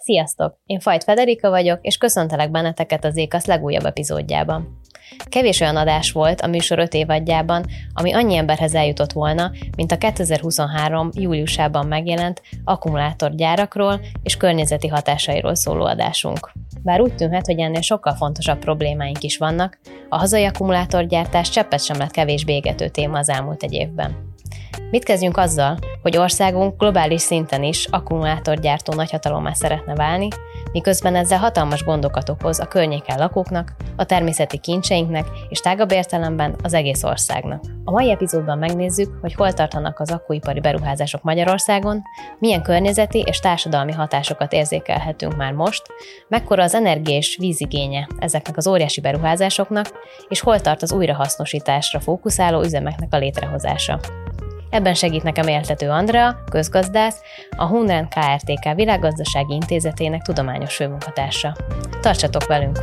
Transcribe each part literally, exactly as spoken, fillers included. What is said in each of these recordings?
Sziasztok! Én Fajt Federika vagyok, és köszöntelek benneteket az Ékasz legújabb epizódjában. Kevés olyan adás volt a műsor öt évadjában, ami annyi emberhez eljutott volna, mint a kétezer-huszonhárom. júliusában megjelent akkumulátorgyárakról és környezeti hatásairól szóló adásunk. Bár úgy tűnhet, hogy ennél sokkal fontosabb problémáink is vannak, a hazai akkumulátorgyártás cseppet sem lett kevésbé égető téma az elmúlt egy évben. Mit kezdjünk azzal, hogy országunk globális szinten is akkumulátorgyártó nagyhatalommá szeretne válni, miközben ezzel hatalmas gondokat okoz a környéken lakóknak, a természeti kincseinknek és tágabb értelemben az egész országnak. A mai epizódban megnézzük, hogy hol tartanak az akkuipari beruházások Magyarországon, milyen környezeti és társadalmi hatásokat érzékelhetünk már most, mekkora az energia és vízigénye ezeknek az óriási beruházásoknak, és hol tart az újrahasznosításra fókuszáló üzemeknek a létrehozása. Ebben segít nekem Éltető Andrea, közgazdász, a Hunrend Kft. Világgazdasági Intézetének tudományos főmunkatársa. Tartsatok velünk!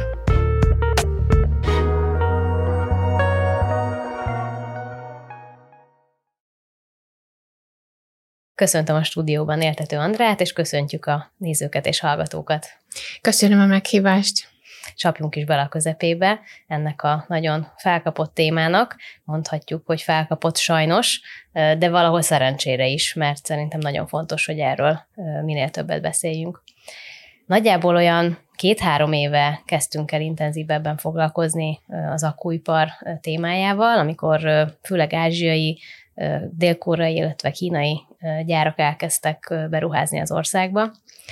Köszöntöm a stúdióban Éltető Andreát, és köszöntjük a nézőket és hallgatókat. Köszönöm a meghívást! Csapjunk is bele a közepébe ennek a nagyon felkapott témának. Mondhatjuk, hogy felkapott sajnos, de valahol szerencsére is, mert szerintem nagyon fontos, hogy erről minél többet beszéljünk. Nagyjából olyan két-három éve kezdtünk el intenzívebben foglalkozni az akkuipar témájával, amikor főleg ázsiai, dél-koreai, illetve kínai gyárak elkezdtek beruházni az országba,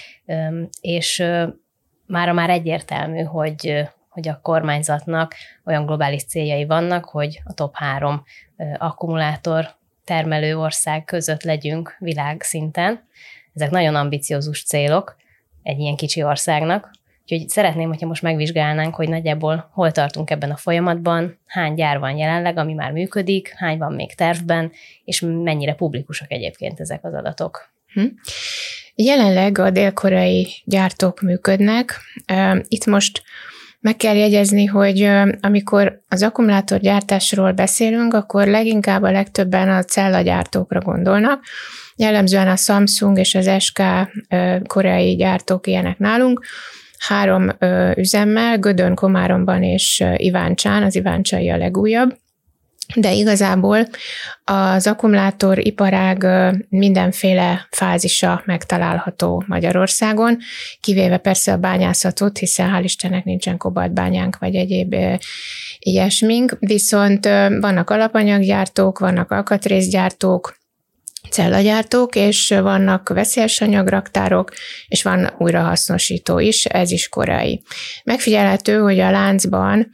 és mára már egyértelmű, hogy, hogy a kormányzatnak olyan globális céljai vannak, hogy a top három akkumulátor termelő ország között legyünk világszinten. Ezek nagyon ambiciózus célok egy ilyen kicsi országnak. Úgyhogy szeretném, hogyha most megvizsgálnánk, hogy nagyjából hol tartunk ebben a folyamatban, hány gyár van jelenleg, ami már működik, hány van még tervben, és mennyire publikusak egyébként ezek az adatok. Hm. Jelenleg a dél-koreai gyártók működnek. Itt most meg kell jegyezni, hogy amikor az akkumulátorgyártásról beszélünk, akkor leginkább a legtöbben a cellagyártókra gondolnak. Jellemzően a Samsung és az es ká koreai gyártók ilyenek nálunk. Három üzemmel, Gödön, Komáromban és Iváncsán, az iváncsai a legújabb. De igazából az akkumulátoriparág mindenféle fázisa megtalálható Magyarországon, kivéve persze a bányászatot, hiszen hál' Istennek nincsen kobaltbányánk vagy egyéb ilyesmink, viszont vannak alapanyaggyártók, vannak alkatrészgyártók, cellagyártók, és vannak veszélyes anyagraktárok, és van újrahasznosító is, ez is koreai. Megfigyelhető, hogy a láncban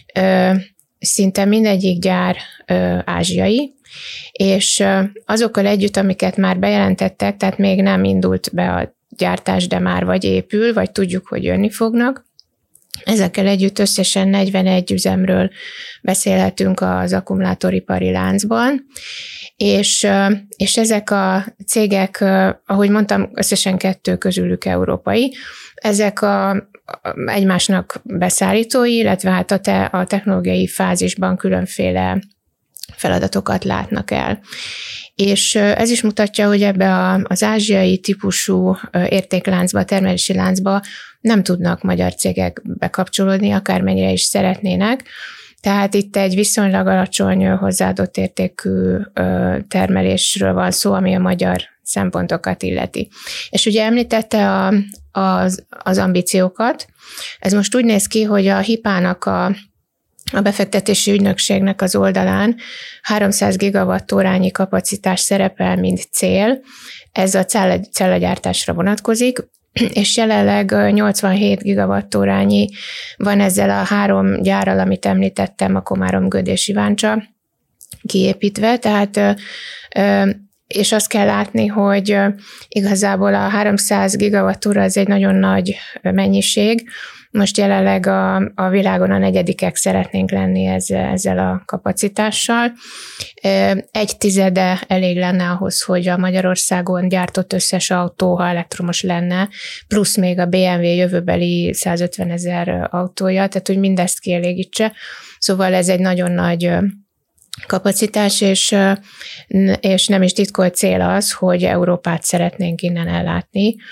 szinte mindegyik gyár ö, ázsiai, és ö, azokkal együtt, amiket már bejelentettek, tehát még nem indult be a gyártás, de már vagy épül, vagy tudjuk, hogy jönni fognak. Ezekkel együtt összesen negyvenegy üzemről beszélhetünk az akkumulátoripari láncban, és, ö, és ezek a cégek, ö, ahogy mondtam, összesen kettő közülük európai, ezek a egymásnak beszállítói, illetve hát a, te, a technológiai fázisban különféle feladatokat látnak el. És ez is mutatja, hogy ebbe a, az ázsiai típusú értékláncba, termelési láncba nem tudnak magyar cégek bekapcsolódni, akármennyire is szeretnének. Tehát itt egy viszonylag alacsony hozzáadott értékű termelésről van szó, ami a magyar szempontokat illeti. És ugye említette a, az, az ambíciókat. Ez most úgy néz ki, hogy a hipának a, a befektetési ügynökségnek az oldalán háromszáz gigawattórányi kapacitás szerepel, mint cél. Ez a cellagyártásra vonatkozik, és jelenleg nyolcvanhét gigawattórányi van ezzel a három gyárral, amit említettem, a Komárom, Göd és Iváncsa kiépítve, tehát és azt kell látni, hogy igazából a háromszáz gigawattúra az egy nagyon nagy mennyiség. Most jelenleg a, a világon a negyedikek szeretnénk lenni ezzel, ezzel a kapacitással. Egy tizede elég lenne ahhoz, hogy a Magyarországon gyártott összes autó, ha elektromos lenne, plusz még a bé em vé jövőbeli százötvenezer autója, tehát hogy mindezt kielégítse. Szóval ez egy nagyon nagy kapacitás, és, és nem is titkolt cél az, hogy Európát szeretnénk innen ellátni.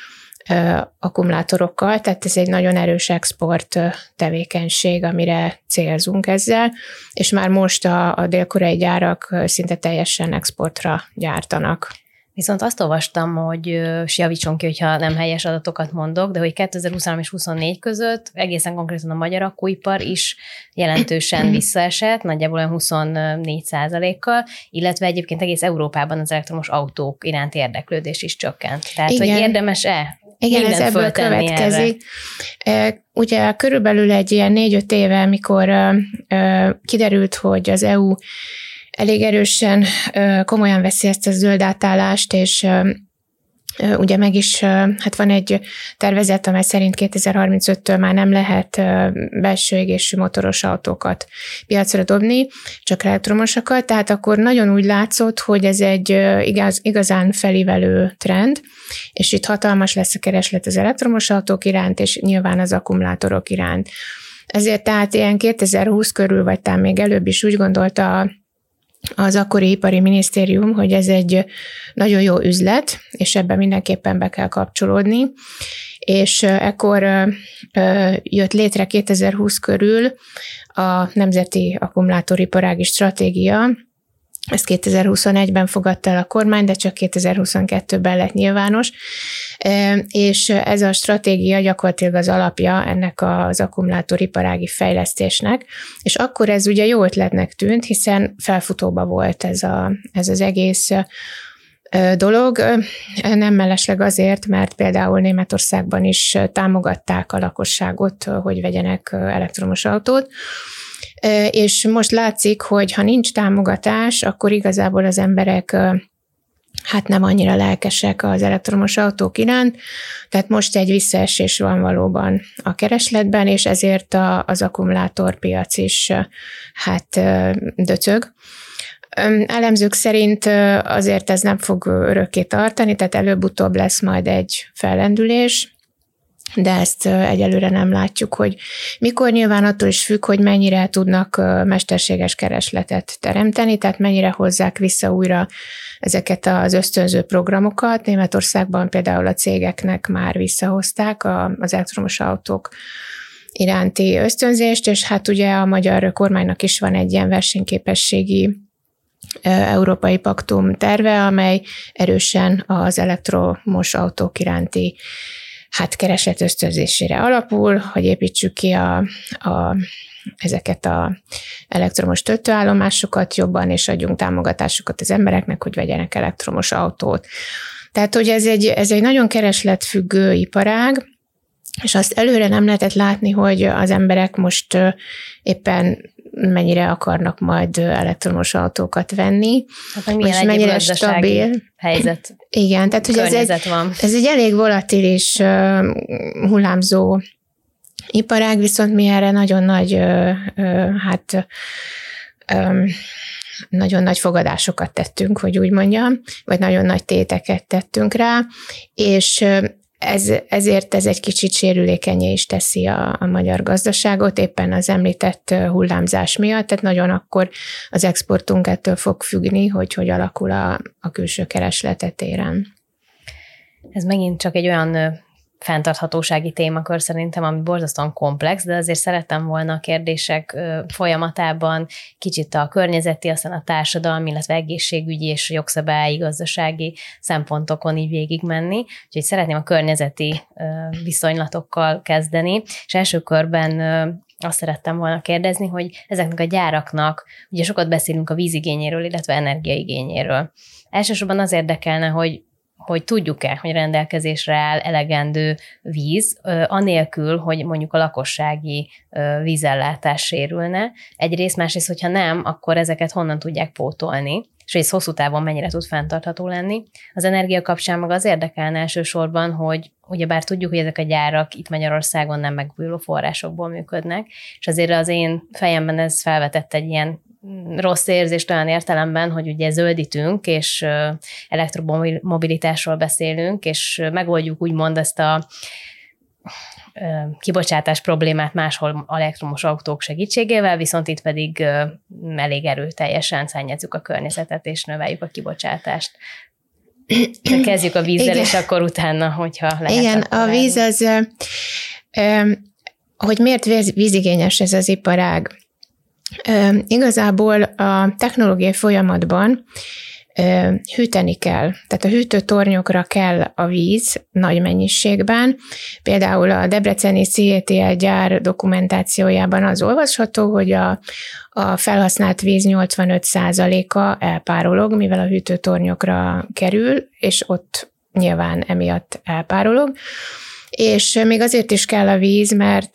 akkumulátorokkal, tehát ez egy nagyon erős export tevékenység, amire célzunk ezzel, és már most a, a dél-koreai gyárak szinte teljesen exportra gyártanak. Viszont azt olvastam, hogy, és javítson ki, hogyha nem helyes adatokat mondok, de hogy kétezer-huszonhárom és huszonnégy között egészen konkrétan a magyar akkuipar is jelentősen visszaesett, nagyjából olyan huszonnégy százalékkal, illetve egyébként egész Európában az elektromos autók iránti érdeklődés is csökkent. Tehát, igen. hogy érdemes-e Igen, ez ebből következik. Erre? Ugye körülbelül egy ilyen négy-öt éve, mikor kiderült, hogy az é u elég erősen, komolyan veszi ezt a zöld átállást, és ugye meg is, hát van egy tervezet, amely szerint kétezer-harmincöttől már nem lehet belső égésű motoros autókat piacra dobni, csak elektromosakat, tehát akkor nagyon úgy látszott, hogy ez egy igaz, igazán felívelő trend, és itt hatalmas lesz a kereslet az elektromos autók iránt, és nyilván az akkumulátorok iránt. Ezért tehát ilyen kétezer-húsz körül, vagy talán még előbb is úgy gondolta az akkori ipari minisztérium, hogy ez egy nagyon jó üzlet, és ebben mindenképpen be kell kapcsolódni. És ekkor jött létre kétezer-húsz körül a Nemzeti Akkumulátoriparági Stratégia. Ezt kétezer-huszonegyben fogadta el a kormány, de csak kétezer-huszonkettőben lett nyilvános, és ez a stratégia gyakorlatilag az alapja ennek az akkumulátoriparági fejlesztésnek, és akkor ez ugye jó ötletnek tűnt, hiszen felfutóba volt ez, a, ez az egész dolog, nem mellesleg azért, mert például Németországban is támogatták a lakosságot, hogy vegyenek elektromos autót, és most látszik, hogy ha nincs támogatás, akkor igazából az emberek hát nem annyira lelkesek az elektromos autók iránt, tehát most egy visszaesés van valóban a keresletben, és ezért a, az akkumulátorpiac is hát döcög. Elemzők szerint azért ez nem fog örökké tartani, tehát előbb-utóbb lesz majd egy fellendülés, de ezt egyelőre nem látjuk, hogy mikor, nyilván attól is függ, hogy mennyire tudnak mesterséges keresletet teremteni, tehát mennyire hozzák vissza újra ezeket az ösztönző programokat. Németországban például a cégeknek már visszahozták az elektromos autók iránti ösztönzést, és hát ugye a magyar kormánynak is van egy ilyen versenyképességi európai paktum terve, amely erősen az elektromos autók iránti hát kereslet ösztönzésére alapul, hogy építsük ki a, a, ezeket az elektromos töltőállomásokat jobban, és adjunk támogatásokat az embereknek, hogy vegyenek elektromos autót. Tehát, hogy ez egy, ez egy nagyon keresletfüggő iparág, és azt előre nem lehetett látni, hogy az emberek most éppen mennyire akarnak majd elektromos autókat venni, hát milyen mennyire stabil helyzet. Igen, tehát hogy ez egy, van. ez egy elég volatilis, hullámzó iparág, viszont mi erre nagyon nagy, hát nagyon nagy fogadásokat tettünk, hogy úgy mondjam, vagy nagyon nagy téteket tettünk rá, és Ez, ezért ez egy kicsit sérülékenyé is teszi a, a magyar gazdaságot, éppen az említett hullámzás miatt, tehát nagyon akkor az exportunk ettől fog függni, hogy hogy alakul a, a külső keresletet éren. Ez megint csak egy olyan fenntarthatósági témakör szerintem, ami borzasztóan komplex, de azért szerettem volna a kérdések folyamatában kicsit a környezeti, aztán a társadalmi, illetve egészségügyi és jogszabályi, gazdasági szempontokon így végigmenni. Úgyhogy szeretném a környezeti viszonylatokkal kezdeni, és első körben azt szerettem volna kérdezni, hogy ezeknek a gyáraknak, ugye sokat beszélünk a vízigényéről, illetve energiaigényéről. Elsősorban az érdekelne, hogy hogy tudjuk-e, hogy rendelkezésre áll elegendő víz, anélkül, hogy mondjuk a lakossági vízellátás sérülne. Egyrészt, másrészt, hogyha nem, akkor ezeket honnan tudják pótolni, és ez hosszú távon mennyire tud fenntartható lenni. Az energia kapcsán meg az érdekelne elsősorban, hogy ugyebár tudjuk, hogy ezek a gyárak itt Magyarországon nem megújuló forrásokból működnek, és azért az én fejemben ez felvetett egy ilyen rossz érzést olyan értelemben, hogy ugye zöldítünk, és elektromobilitásról beszélünk, és megoldjuk úgymond ezt a kibocsátás problémát máshol elektromos autók segítségével, viszont itt pedig elég erőteljesen szennyezzük a környezetet, és növeljük a kibocsátást. Kezdjük a vízzel, igen. És akkor utána, hogyha lehet. Igen, a víz az, hogy miért vízigényes ez az iparág. Igazából a technológiai folyamatban hűteni kell. Tehát a hűtőtornyokra kell a víz nagy mennyiségben. Például a debreceni cé é té el gyár dokumentációjában az olvasható, hogy a, a felhasznált víz nyolcvanöt százaléka elpárolog, mivel a hűtőtornyokra kerül, és ott nyilván emiatt elpárolog. És még azért is kell a víz, mert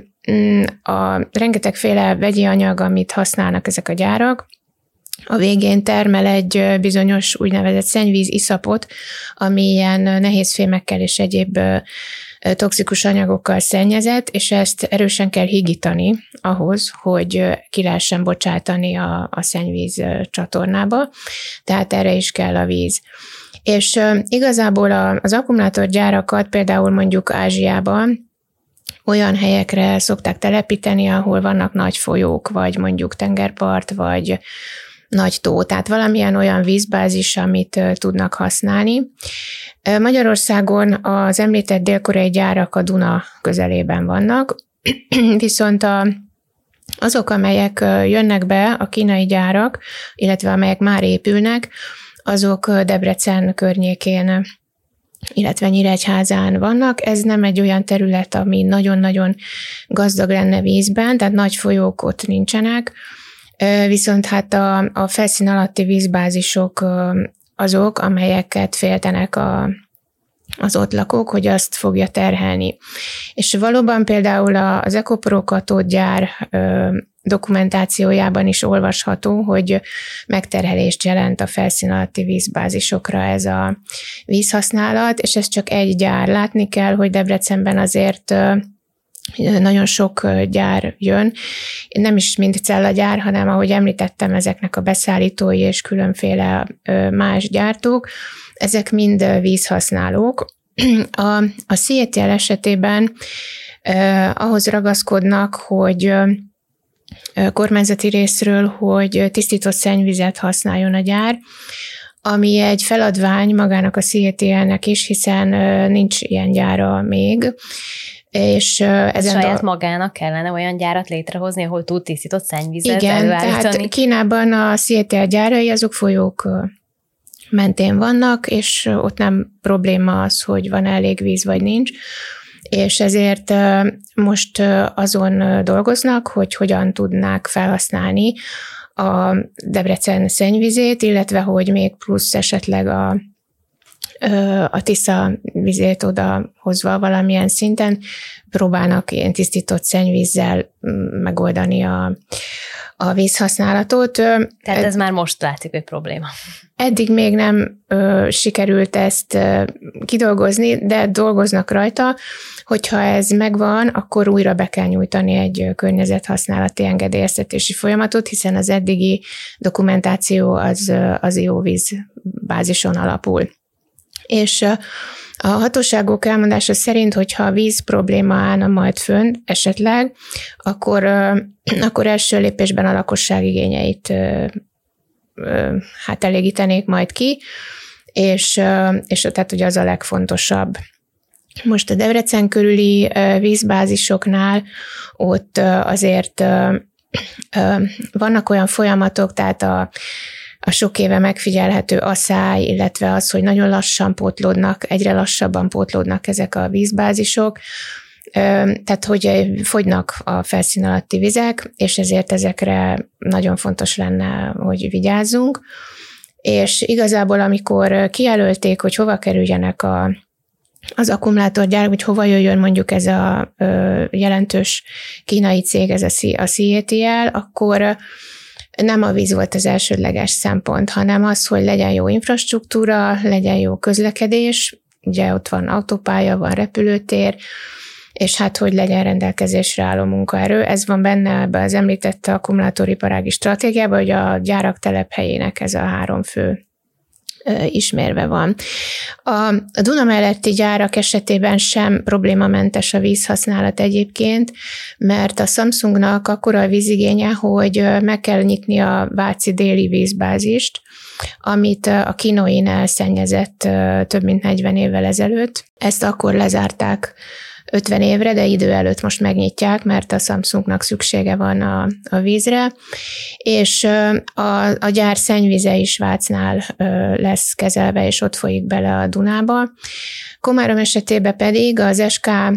a rengetegféle vegyi anyag, amit használnak ezek a gyárak, a végén termel egy bizonyos úgynevezett szennyvíz iszapot, ami ilyen nehézfémekkel és egyéb toxikus anyagokkal szennyezett, és ezt erősen kell hígítani ahhoz, hogy ki lehessen bocsátani a, a szennyvíz csatornába, tehát erre is kell a víz. És igazából az akkumulátorgyárakat például mondjuk Ázsiában olyan helyekre szokták telepíteni, ahol vannak nagy folyók, vagy mondjuk tengerpart, vagy nagy tó, tehát valamilyen olyan vízbázis, amit tudnak használni. Magyarországon az említett dél-koreai gyárak a Duna közelében vannak, viszont a, azok, amelyek jönnek be, a kínai gyárak, illetve amelyek már épülnek, azok Debrecen környékén, illetve Nyíregyházán vannak. Ez nem egy olyan terület, ami nagyon-nagyon gazdag lenne vízben, tehát nagy folyók ott nincsenek, viszont hát a, a felszín alatti vízbázisok azok, amelyeket féltenek a, az ott lakók, hogy azt fogja terhelni. És valóban például az Ecopro katódgyár dokumentációjában is olvasható, hogy megterhelést jelent a felszín alatti vízbázisokra ez a vízhasználat, és ez csak egy gyár. Látni kell, hogy Debrecenben azért nagyon sok gyár jön, nem is mind cellagyár, hanem ahogy említettem, ezeknek a beszállítói és különféle más gyártók, ezek mind vízhasználók. A, a cé é té el esetében eh, ahhoz ragaszkodnak, hogy kormányzati részről, hogy tisztított szennyvizet használjon a gyár, ami egy feladvány magának a cé é té el-nek is, hiszen nincs ilyen gyára még. És ezen saját a... magának kellene olyan gyárat létrehozni, ahol tud tisztított szennyvizet igen, előállítani. Tehát Kínában a cé é té el gyárai azok folyók mentén vannak, és ott nem probléma az, hogy van elég víz, vagy nincs. És ezért most azon dolgoznak, hogy hogyan tudnák felhasználni a Debrecen szennyvizét, illetve hogy még plusz esetleg a, a Tisza vizét oda hozva valamilyen szinten próbálnak ilyen tisztított szennyvízzel megoldani a, a vízhasználatot. Tehát ez már most látszik, hogy probléma. Eddig még nem ö, sikerült ezt ö, kidolgozni, de dolgoznak rajta, hogyha ez megvan, akkor újra be kell nyújtani egy környezethasználati engedélyeztetési folyamatot, hiszen az eddigi dokumentáció az, az ivóvíz bázison alapul. És a hatóságok elmondása szerint, hogyha a víz probléma állna majd fönn esetleg, akkor, akkor első lépésben a lakosság igényeit hát elégítenék majd ki, és, és tehát ugye az a legfontosabb. Most a Debrecen körüli vízbázisoknál ott azért vannak olyan folyamatok, tehát a, a sok éve megfigyelhető asszály, illetve az, hogy nagyon lassan pótlódnak, egyre lassabban pótlódnak ezek a vízbázisok, tehát hogy fogynak a felszín alatti vizek, és ezért ezekre nagyon fontos lenne, hogy vigyázzunk. És igazából, amikor kijelölték, hogy hova kerüljenek a az akkumulátorgyár, hogy hova jöjjön mondjuk ez a ö, jelentős kínai cég, ez a cé é té el, akkor nem a víz volt az elsődleges szempont, hanem az, hogy legyen jó infrastruktúra, legyen jó közlekedés, ugye ott van autópálya, van repülőtér, és hát, hogy legyen rendelkezésre álló munkaerő. Ez van benne ebbe az említett akkumulátoriparági stratégiában, hogy a gyárak telephelyének ez a három fő ismérve van. A Duna melletti gyárak esetében sem problémamentes a vízhasználat egyébként, mert a Samsungnak akkora a vízigénye, hogy meg kell nyitni a váci déli vízbázist, amit a Kinoin elszennyezett több mint negyven évvel ezelőtt. Ezt akkor lezárták ötven évre, de idő előtt most megnyitják, mert a Samsungnak szüksége van a, a vízre, és a, a gyár szennyvíze is Vácnál lesz kezelve, és ott folyik bele a Dunába. Komárom esetében pedig az es ká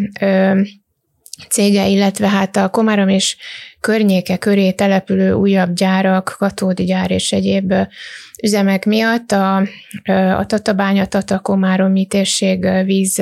cége, illetve hát a Komárom és környéke köré települő újabb gyárak, katódgyár és egyéb üzemek miatt a, a Tatabánya, Tata-Komáromi térség víz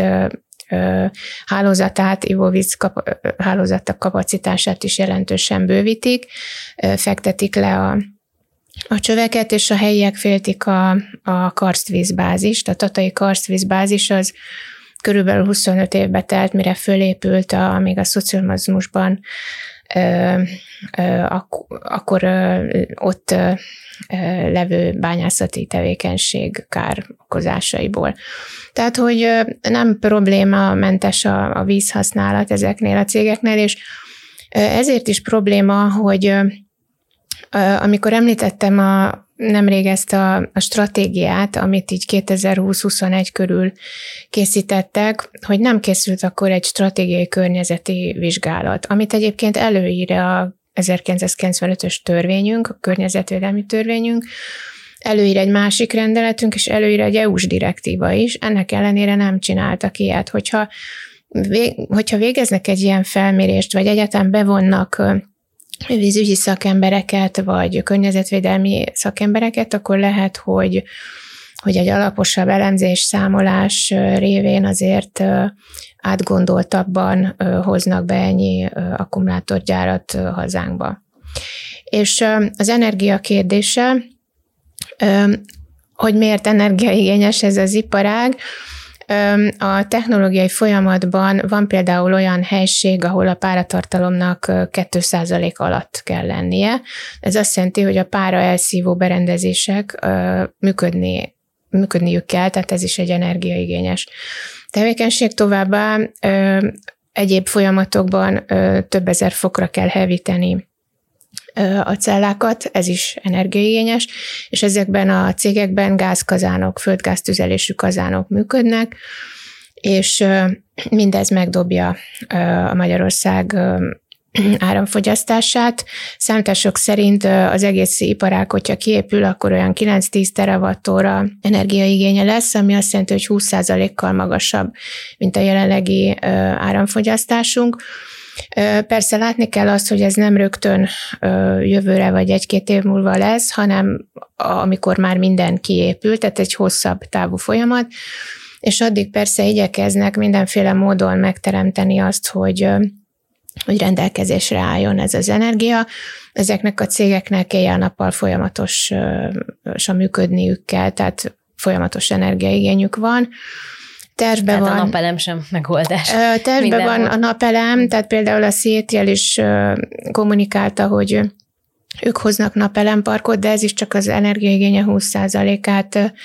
hálózatát, ivóvíz kap, hálózatok kapacitását is jelentősen bővítik, fektetik le a, a csöveket, és a helyiek féltik a, a karstvízbázist. A tatai karstvízbázis az körülbelül huszonöt évbe telt, mire fölépült, a, még a szocializmusban, ö, ö, ak- akkor ö, ott ö, levő bányászati tevékenység kár okozásaiból. Tehát, hogy nem problémamentes a, a vízhasználat ezeknél a cégeknél, és ezért is probléma, hogy amikor említettem a, nemrég ezt a, a stratégiát, amit így kétezer-húsz-huszonegy körül készítettek, hogy nem készült akkor egy stratégiai környezeti vizsgálat, amit egyébként előír a ezerkilencszázkilencvenötös törvényünk, a környezetvédelmi törvényünk, előír egy másik rendeletünk, és előír egy é u-s direktíva is, ennek ellenére nem csináltak ilyet. Hogyha, hogyha végeznek egy ilyen felmérést, vagy egyáltalán bevonnak vízügyi szakembereket, vagy környezetvédelmi szakembereket, akkor lehet, hogy, hogy egy alaposabb elemzés, számolás révén azért átgondoltabban hoznak be ennyi akkumulátorgyárat hazánkba. És az energia kérdése, hogy miért energiaigényes ez az iparág. A technológiai folyamatban van például olyan helység, ahol a páratartalomnak két százalék alatt kell lennie. Ez azt jelenti, hogy a pára elszívó berendezések működni, működniük kell, tehát ez is egy energiaigényes tevékenység. Továbbá egyéb folyamatokban több ezer fokra kell hevíteni a cellákat, ez is energiaigényes, és ezekben a cégekben gázkazánok, földgáztüzelésű kazánok működnek, és mindez megdobja a Magyarország áramfogyasztását. Számítások szerint az egész iparág, hogyha kiépül, akkor olyan kilenc-tíz terawattóra energiaigénye lesz, ami azt jelenti, hogy húsz százalékkal magasabb, mint a jelenlegi áramfogyasztásunk. Persze látni kell azt, hogy ez nem rögtön jövőre vagy egy-két év múlva lesz, hanem amikor már minden kiépül, tehát egy hosszabb távú folyamat, és addig persze igyekeznek mindenféle módon megteremteni azt, hogy, hogy rendelkezésre álljon ez az energia. Ezeknek a cégeknek éjjel-nappal folyamatosan működniük kell, tehát folyamatos energiaigényük van. Tervben tehát van, a napelem sem megoldás. Tervben van a napelem, tehát például a Szétjel is kommunikálta, hogy ők hoznak napelemparkot, de ez is csak az energiaigénye húsz százalékát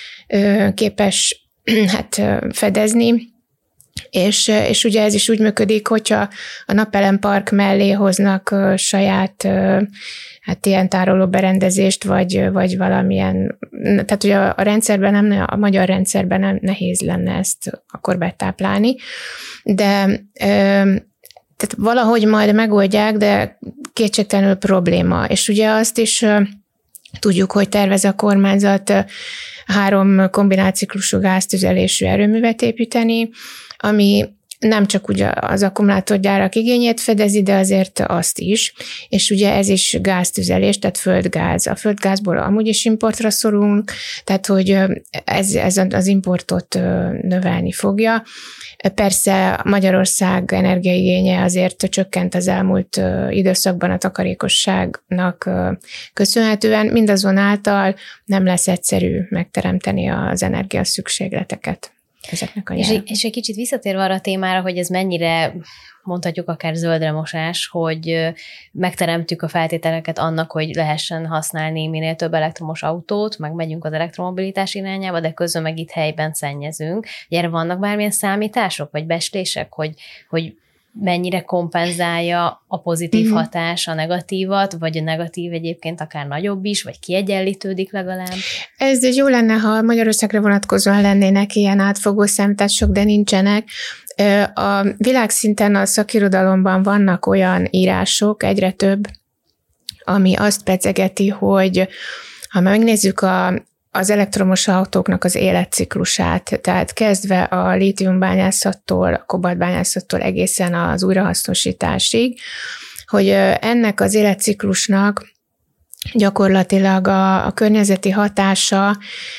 képes hát, fedezni. És, és ugye ez is úgy működik, hogyha a napelempark mellé hoznak saját hát ilyen tároló berendezést, vagy, vagy valamilyen, tehát ugye a rendszerben, nem, a magyar rendszerben nem nehéz lenne ezt akkor betáplálni, de tehát valahogy majd megoldják, de kétségtelenül probléma. És ugye azt is tudjuk, hogy tervez a kormányzat három kombinált-ciklusú gáztüzelésű erőművet építeni, ami nem csak ugye az akkumulátorgyárak igényét fedezi, de azért azt is, és ugye ez is gáztüzelés, tehát földgáz. A földgázból amúgy is importra szorulunk, tehát hogy ez, ez az importot növelni fogja. Persze Magyarország energiaigénye azért csökkent az elmúlt időszakban a takarékosságnak köszönhetően, mindazonáltal nem lesz egyszerű megteremteni az energia szükségleteket. ezeknek a és, gyáraknak. és egy kicsit visszatérve arra a témára, hogy ez mennyire, mondhatjuk akár zöldremosás, hogy megteremtük a feltételeket annak, hogy lehessen használni minél több elektromos autót, meg megyünk az elektromobilitás irányába, de közben meg itt helyben szennyezünk. Erre vannak bármilyen számítások, vagy becslések, hogy, hogy mennyire kompenzálja a pozitív mm-hmm. hatás a negatívat, vagy a negatív egyébként akár nagyobb is, vagy kiegyenlítődik legalább? Ez jó lenne, ha Magyarországra vonatkozóan lennének ilyen átfogó számítások, de nincsenek. A világszinten a szakirodalomban vannak olyan írások, egyre több, ami azt pecegeti, hogy ha megnézzük a az elektromos autóknak az életciklusát, tehát kezdve a lítiumbányászattól, a kobaltbányászattól egészen az újrahasznosításig, hogy ennek az életciklusnak gyakorlatilag a, a környezeti hatása,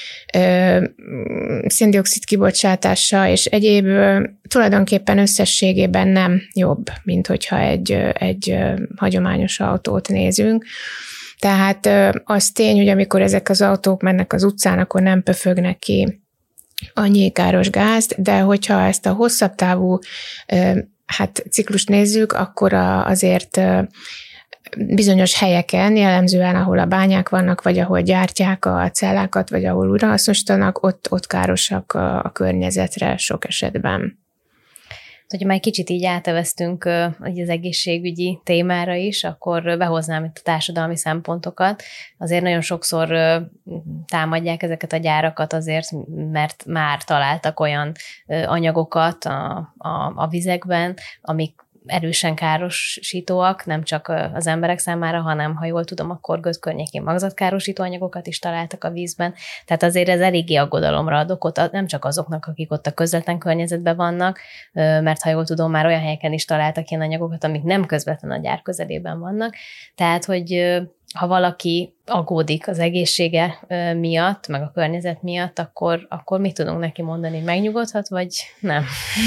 szén-dioxid kibocsátása és egyéb tulajdonképpen összességében nem jobb, mint hogyha egy, egy hagyományos autót nézünk. Tehát az tény, hogy amikor ezek az autók mennek az utcán, akkor nem pöfögnek ki annyi káros gázt, de hogyha ezt a hosszabb távú hát, ciklust nézzük, akkor azért bizonyos helyeken, jellemzően ahol a bányák vannak, vagy ahol gyártják a cellákat, vagy ahol újrahasznosítanak, ott, ott károsak a környezetre sok esetben. Hogyha már egy kicsit így áteveztünk az egészségügyi témára is, akkor behoznám itt a társadalmi szempontokat. Azért nagyon sokszor támadják ezeket a gyárakat azért, mert már találtak olyan anyagokat a, a, a vizekben, amik erősen károsítóak, nem csak az emberek számára, hanem, ha jól tudom, akkor Göd környékén magzatkárosító anyagokat is találtak a vízben. Tehát azért ez eléggé aggodalomra ad okot, nem csak azoknak, akik ott a közvetlen környezetben vannak, mert ha jól tudom, már olyan helyeken is találtak ilyen anyagokat, amik nem közvetlen a gyár közelében vannak. Tehát, hogy ha valaki aggódik az egészsége miatt, meg a környezet miatt, akkor, akkor mit tudunk neki mondani? Megnyugodhat, vagy nem?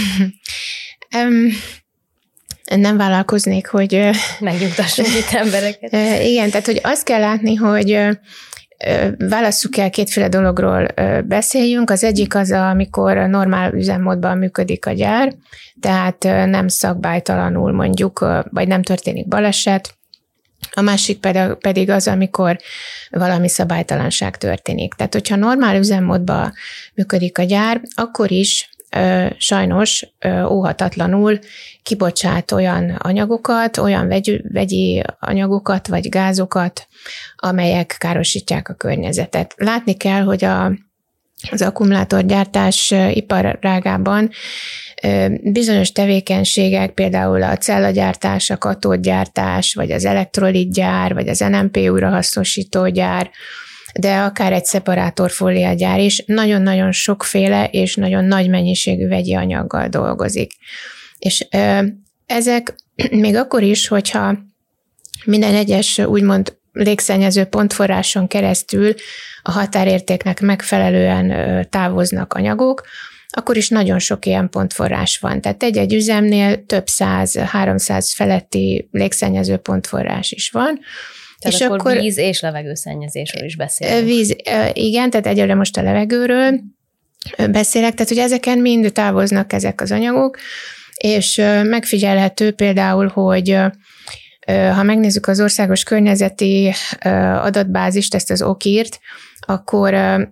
um... Nem vállalkoznék, hogy... Megnyugtassunk itt embereket. Igen, tehát hogy azt kell látni, hogy válasszuk el, kétféle dologról beszéljünk. Az egyik az, amikor normál üzemmódban működik a gyár, tehát nem szakbálytalanul mondjuk, vagy nem történik baleset. A másik pedig az, amikor valami szabálytalanság történik. Tehát, hogyha normál üzemmódban működik a gyár, akkor is sajnos óhatatlanul kibocsát olyan anyagokat, olyan vegy, vegyi anyagokat vagy gázokat, amelyek károsítják a környezetet. Látni kell, hogy a, az akkumulátorgyártás iparágában bizonyos tevékenységek, például a cellagyártás, a katódgyártás, vagy az elektrolitgyár, vagy az en em pé újrahasznosítógyár, de akár egy szeparátorfóliagyár is nagyon-nagyon sokféle és nagyon nagy mennyiségű vegyi anyaggal dolgozik. És ezek még akkor is, hogyha minden egyes úgymond légszennyező pontforráson keresztül a határértéknek megfelelően távoznak anyagok, akkor is nagyon sok ilyen pontforrás van. Tehát egy-egy üzemnél több száz, háromszáz feletti légszennyező pontforrás is van. Tehát és akkor, akkor víz és levegőszennyezésről is beszélünk. Víz, igen, tehát egyelőre most a levegőről beszélek, tehát hogy ezeken mind távoznak ezek az anyagok, és megfigyelhető például, hogy ha megnézzük az országos környezeti adatbázist, ezt az o ká i er té, akkor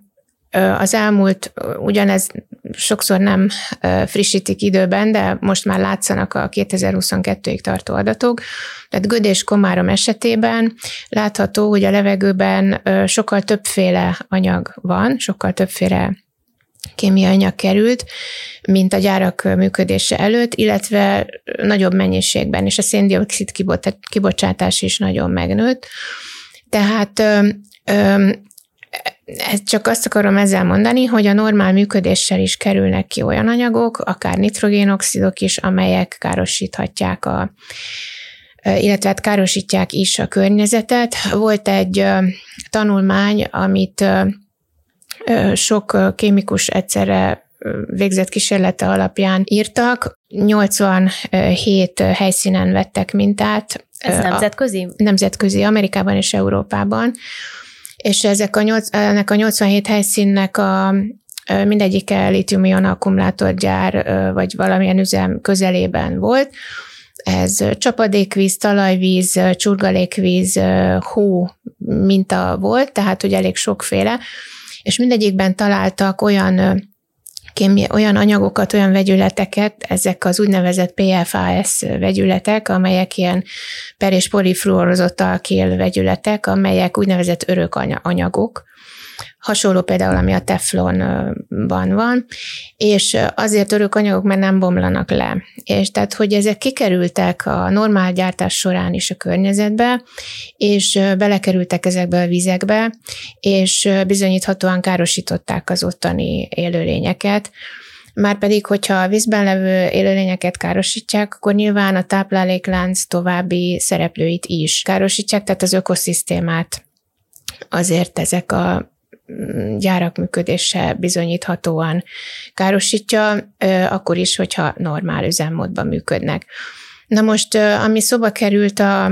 az elmúlt, ugyanez sokszor nem frissítik időben, de most már látszanak a kétezer-huszonkettőig tartó adatok. Tehát Göd és Komárom esetében látható, hogy a levegőben sokkal többféle anyag van, sokkal többféle kémiai anyag került, mint a gyárak működése előtt, illetve nagyobb mennyiségben, és a szén-dioxid kibocsátás is nagyon megnőtt. Tehát csak azt akarom ezzel mondani, hogy a normál működéssel is kerülnek ki olyan anyagok, akár nitrogénoxidok is, amelyek károsíthatják a, illetve hát károsítják is a környezetet. Volt egy tanulmány, amit sok kémikus egyszerre végzett kísérlete alapján írtak. nyolcvanhét helyszínen vettek mintát. Ez nemzetközi? Nemzetközi, Amerikában és Európában. És ezek a, nyolc, ennek a nyolcvanhét helyszínnek a, mindegyike lítium-ion akkumulátorgyár vagy valamilyen üzem közelében volt. Ez csapadékvíz, talajvíz, csurgalékvíz, hó minta volt, tehát hogy elég sokféle, és mindegyikben találtak olyan kémia, olyan anyagokat, olyan vegyületeket, ezek az úgynevezett pé ef á es vegyületek, amelyek ilyen per- és polifluorozott alkil vegyületek, amelyek úgynevezett örök anyagok. Hasonló például, ami a teflonban van, és azért örök anyagok, mert nem bomlanak le. És tehát, hogy ezek kikerültek a normál gyártás során is a környezetbe, és belekerültek ezekbe a vizekbe, és bizonyíthatóan károsították az ottani élőlényeket. Márpedig, hogyha a vízben levő élőlényeket károsítják, akkor nyilván a tápláléklánc további szereplőit is károsítják, tehát az ökoszisztémát azért ezek a gyárak működése bizonyíthatóan károsítja, akkor is, hogyha normál üzemmódban működnek. Na most, ami szóba került a,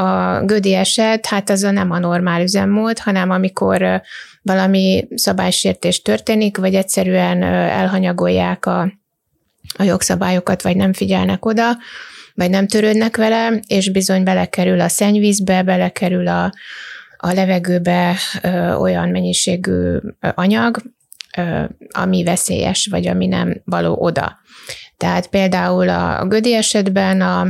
a Gödi eset, hát az a nem a normál üzemmód, hanem amikor valami szabálysértés történik, vagy egyszerűen elhanyagolják a, a jogszabályokat, vagy nem figyelnek oda, vagy nem törődnek vele, és bizony belekerül a szennyvízbe, belekerül a a levegőbe ö, olyan mennyiségű anyag, ö, ami veszélyes, vagy ami nem való oda. Tehát például a, a Gödi esetben a,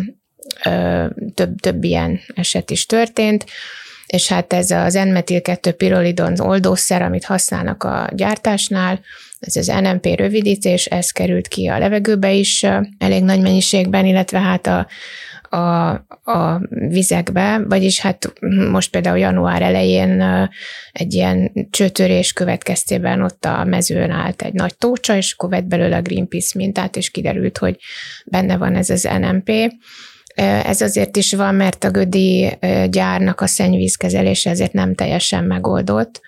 ö, több, több ilyen eset is történt, és hát ez az en metil kettő pirolidon oldószer, amit használnak a gyártásnál, ez az en em pé rövidítés, ez került ki a levegőbe is elég nagy mennyiségben, illetve hát a A, a vizekbe, vagyis hát most például január elején egy ilyen csőtörés következtében ott a mezőn állt egy nagy tócsa, és akkor vett belőle a Greenpeace mintát, és kiderült, hogy benne van ez az en em pé. Ez azért is van, mert a Gödi gyárnak a szennyvízkezelése ezért nem teljesen megoldott.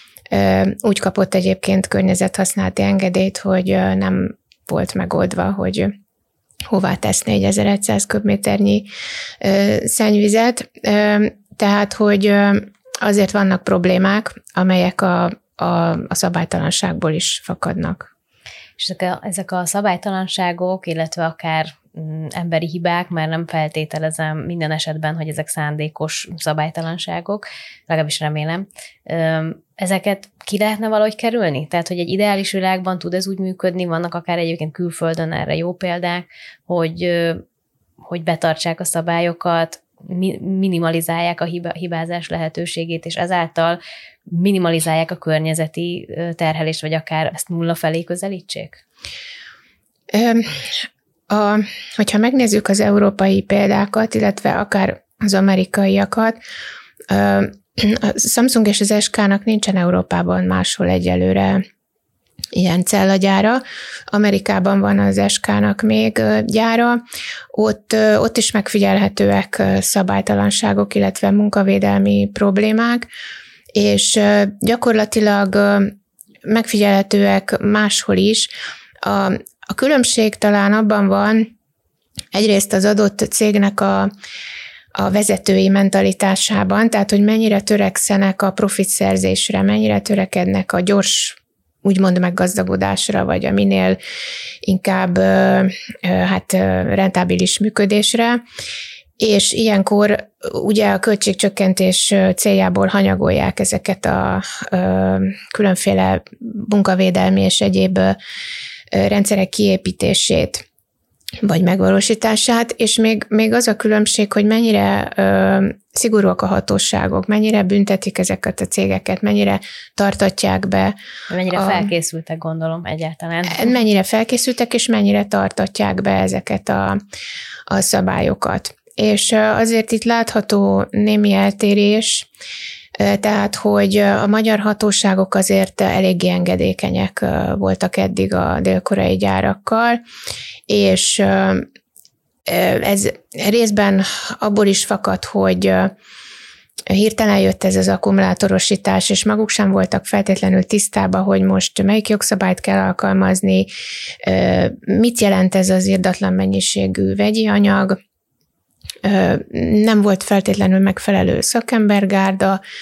Úgy kapott egyébként környezethasználati engedélyt, hogy nem volt megoldva, hogy hová tesz négyezer-száz köbméternyi szennyvizet. Tehát, hogy azért vannak problémák, amelyek a, a, a szabálytalanságból is fakadnak. És ezek a, ezek a szabálytalanságok, illetve akár emberi hibák, mert nem feltételezem minden esetben, hogy ezek szándékos szabálytalanságok, legalábbis remélem. Ezeket ki lehetne valahogy kerülni? Tehát, hogy egy ideális világban tud ez úgy működni, vannak akár egyébként külföldön erre jó példák, hogy, hogy betartsák a szabályokat, minimalizálják a hibázás lehetőségét, és ezáltal minimalizálják a környezeti terhelést, vagy akár ezt nulla felé közelítsék? A, hogyha megnézzük az európai példákat, illetve akár az amerikaiakat, a Samsung és az es ká-nak nincsen Európában máshol egyelőre ilyen cellagyára. Amerikában van az es ká-nak még gyára. Ott, ott is megfigyelhetőek szabálytalanságok, illetve munkavédelmi problémák, és gyakorlatilag megfigyelhetőek máshol is. A, a különbség talán abban van, egyrészt az adott cégnek a a vezetői mentalitásában, tehát hogy mennyire törekszenek a profitszerzésre, mennyire törekednek a gyors, úgymond meggazdagodásra, vagy a minél inkább hát rentábilis működésre, és ilyenkor ugye a költségcsökkentés céljából hanyagolják ezeket a különféle munkavédelmi és egyéb rendszerek kiépítését, vagy megvalósítását, és még, még az a különbség, hogy mennyire ö, szigorúak a hatóságok, mennyire büntetik ezeket a cégeket, mennyire tartatják be. Mennyire a, felkészültek, gondolom, egyáltalán. Mennyire felkészültek, és mennyire tartatják be ezeket a, a szabályokat. És azért itt látható némi eltérés, tehát, hogy a magyar hatóságok azért eléggé engedékenyek voltak eddig a dél-koreai gyárakkal, és ez részben abból is fakad, hogy hirtelen jött ez az akkumulátorosítás, és maguk sem voltak feltétlenül tisztában, hogy most melyik jogszabályt kell alkalmazni, mit jelent ez az irdatlan mennyiségű vegyi anyag, nem volt feltétlenül megfelelő szakembergárda,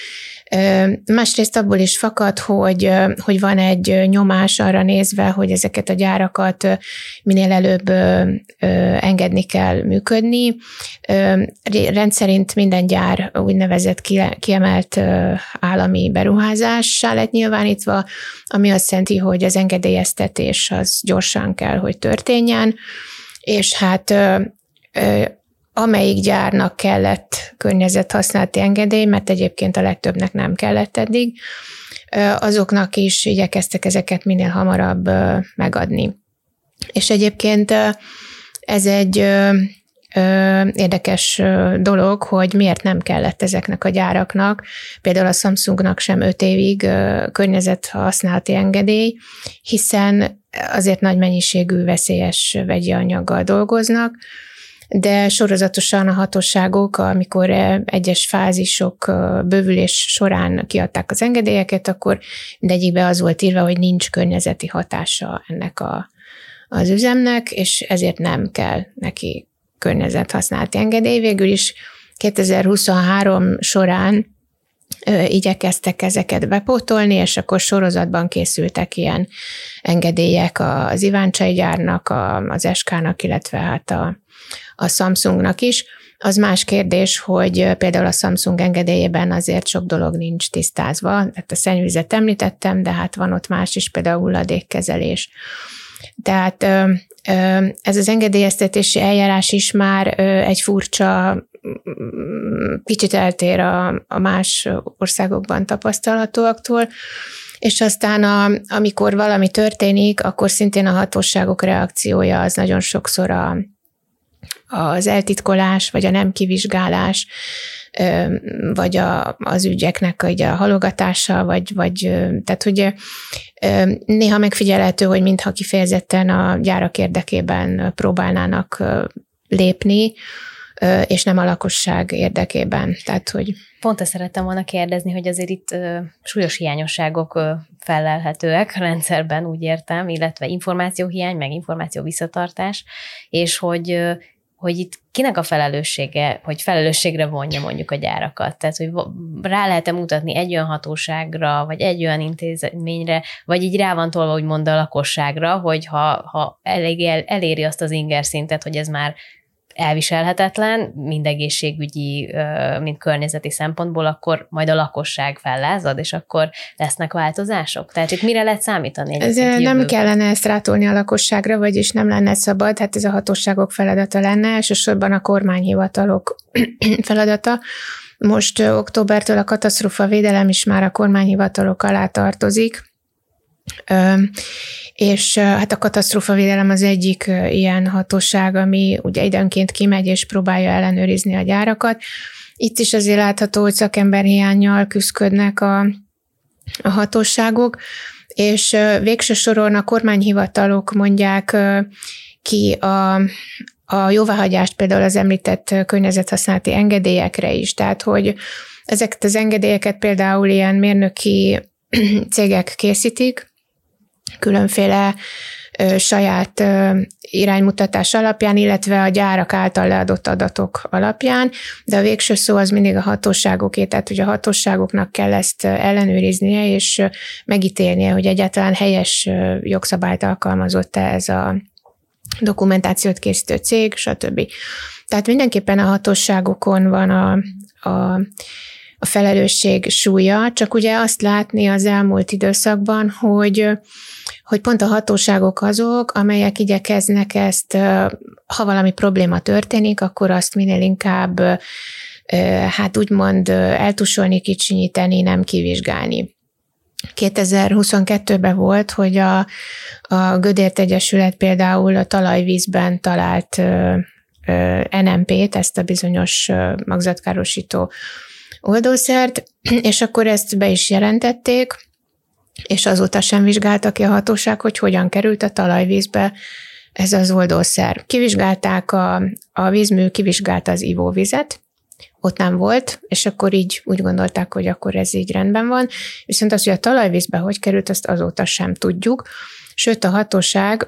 Másrészt abból is fakad, hogy, hogy van egy nyomás arra nézve, hogy ezeket a gyárakat minél előbb engedni kell működni. Rendszerint minden gyár úgynevezett kiemelt állami beruházássá lett nyilvánítva, ami azt jelenti, hogy az engedélyeztetés az gyorsan kell, hogy történjen, és hát amelyik gyárnak kellett környezethasználati engedély, mert egyébként a legtöbbnek nem kellett eddig, azoknak is igyekeztek ezeket minél hamarabb megadni. És egyébként ez egy érdekes dolog, hogy miért nem kellett ezeknek a gyáraknak, például a Samsungnak sem öt évig környezethasználati engedély, hiszen azért nagy mennyiségű veszélyes vegyi anyaggal dolgoznak, de sorozatosan a hatóságok, amikor egyes fázisok bővülés során kiadták az engedélyeket, akkor mindegyikbe az volt írva, hogy nincs környezeti hatása ennek a, az üzemnek, és ezért nem kell neki környezethasználati engedély. Végül is kétezer-huszonhárom során ö, igyekeztek ezeket bepótolni, és akkor sorozatban készültek ilyen engedélyek az Iváncsai gyárnak, a, az es ká-nak, illetve hát a a Samsungnak is. Az más kérdés, hogy például a Samsung engedélyében azért sok dolog nincs tisztázva. Tehát a szennyvizet említettem, de hát van ott más is, például hulladékkezelés. Tehát ez az engedélyeztetési eljárás is már egy furcsa, kicsit eltér a, a más országokban tapasztalhatóaktól, és aztán a, amikor valami történik, akkor szintén a hatóságok reakciója az nagyon sokszor a az eltitkolás, vagy a nem kivizsgálás, vagy a, az ügyeknek a halogatása, vagy, vagy tehát ugye néha megfigyelhető, hogy mintha kifejezetten a gyárak érdekében próbálnának lépni, és nem a lakosság érdekében. Tehát, hogy... Pont ezt szerettem volna kérdezni, hogy azért itt ö, súlyos hiányosságok ö, fellelhetőek a rendszerben, úgy értem, illetve információhiány, meg információ visszatartás, és hogy ö, hogy itt kinek a felelőssége, hogy felelősségre vonja mondjuk a gyárakat. Tehát, hogy rá lehet-e mutatni egy olyan hatóságra, vagy egy olyan intézményre, vagy így rá van tolva, úgymond a lakosságra, hogy ha, ha elég el, eléri azt az inger szintet, hogy ez már elviselhetetlen, mind egészségügyi, mind környezeti szempontból, akkor majd a lakosság fellázad, és akkor lesznek változások? Tehát itt mire lehet számítani? Ez nem kellene ezt rátolni a lakosságra, vagyis nem lenne szabad, hát ez a hatóságok feladata lenne, elsősorban a kormányhivatalok feladata. Most októbertől a katasztrófavédelem is már a kormányhivatalok alá tartozik, és hát a katasztrófavédelem az egyik ilyen hatóság, ami ugye időnként kimegy és próbálja ellenőrizni a gyárakat. Itt is azért látható, hogy szakemberhiánnyal küzdködnek a, a hatóságok, és végső soron a kormányhivatalok mondják ki a, a jóváhagyást például az említett környezethasználati engedélyekre is. Tehát, hogy ezeket az engedélyeket például ilyen mérnöki cégek készítik, különféle ö, saját ö, iránymutatás alapján, illetve a gyárak által leadott adatok alapján, de a végső szó az mindig a hatóságoké, tehát hogy a hatóságoknak kell ezt ellenőriznie, és megítélnie, hogy egyáltalán helyes jogszabályt alkalmazott-e ez a dokumentációt készítő cég, stb. Tehát mindenképpen a hatóságokon van a, a a felelősség súlya, csak ugye azt látni az elmúlt időszakban, hogy, hogy pont a hatóságok azok, amelyek igyekeznek ezt, ha valami probléma történik, akkor azt minél inkább hát úgymond eltusolni, kicsinyíteni, nem kivizsgálni. kétezer-huszonkettőben volt, hogy a, a Gödért Egyesület például a talajvízben talált en em pét, ezt a bizonyos magzatkárosító oldószert, és akkor ezt be is jelentették, és azóta sem vizsgálta ki a hatóság, hogy hogyan került a talajvízbe ez az oldószer. Kivizsgálták a, a vízmű, kivizsgálta az ivóvizet, ott nem volt, és akkor így úgy gondolták, hogy akkor ez így rendben van. Viszont az, hogy a talajvízbe hogy került, azt azóta sem tudjuk. Sőt, a hatóság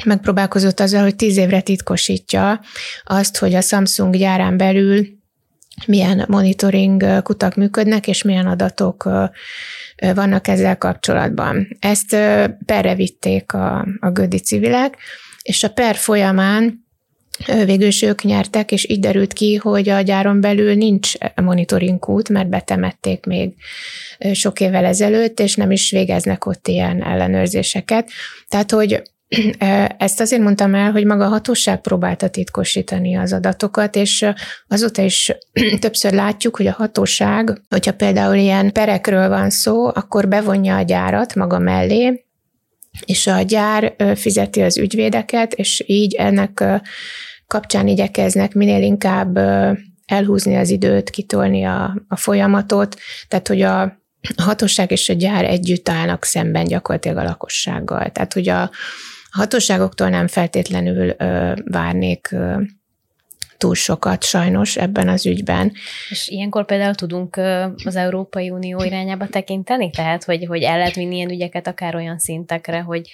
megpróbálkozott azzal, hogy tíz évre titkosítja azt, hogy a Samsung gyárán belül milyen monitoring kutak működnek, és milyen adatok vannak ezzel kapcsolatban. Ezt perre vitték a, a gödi civilek, és a per folyamán végül is ők nyertek, és így derült ki, hogy a gyáron belül nincs monitoring kút, mert betemették még sok évvel ezelőtt, és nem is végeznek ott ilyen ellenőrzéseket. Tehát, hogy ezt azért mondtam el, hogy maga a hatóság próbálta titkosítani az adatokat, és azóta is többször látjuk, hogy a hatóság, hogyha például ilyen perekről van szó, akkor bevonja a gyárat maga mellé, és a gyár fizeti az ügyvédeket, és így ennek kapcsán igyekeznek minél inkább elhúzni az időt, kitolni a, a folyamatot, tehát hogy a hatóság és a gyár együtt állnak szemben gyakorlatilag a lakossággal. Tehát hogy a hatóságoktól nem feltétlenül ö, várnék ö, túl sokat sajnos ebben az ügyben. És ilyenkor például tudunk az Európai Unió irányába tekinteni? Tehát, hogy, hogy el lehet vinni ilyen ügyeket akár olyan szintekre, hogy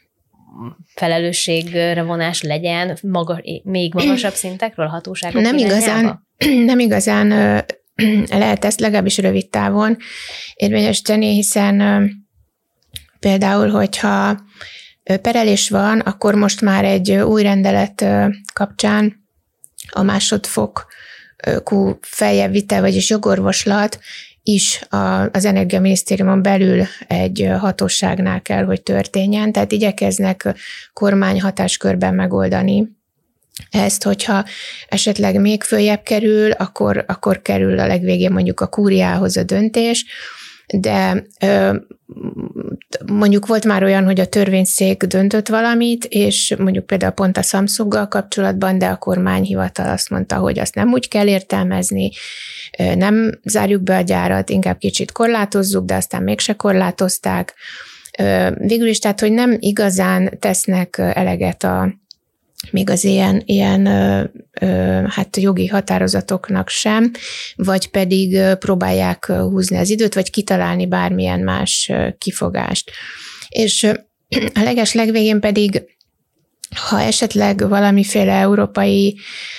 felelősségre vonás legyen maga, még magasabb szintekről a hatóságok nem irányába? Igazán, nem igazán lehet ezt legalábbis rövid távon érvényesíteni, hiszen például, hogyha perelés van, akkor most már egy új rendelet kapcsán a másodfokú feljebb vitel, vagyis jogorvoslat is az Energiaminisztériumon belül egy hatóságnál kell, hogy történjen, tehát igyekeznek kormány hatáskörben megoldani ezt, hogyha esetleg még följebb kerül, akkor, akkor kerül a legvégén mondjuk a kúriához a döntés, de mondjuk volt már olyan, hogy a törvényszék döntött valamit, és mondjuk például pont a Samsunggal kapcsolatban, de a kormányhivatal azt mondta, hogy azt nem úgy kell értelmezni, nem zárjuk be a gyárat, inkább kicsit korlátozzuk, de aztán mégse korlátozták. Végül is, tehát, hogy nem igazán tesznek eleget a még az ilyen, ilyen hát jogi határozatoknak sem, vagy pedig próbálják húzni az időt, vagy kitalálni bármilyen más kifogást. És a leges legvégén pedig, ha esetleg valamiféle európai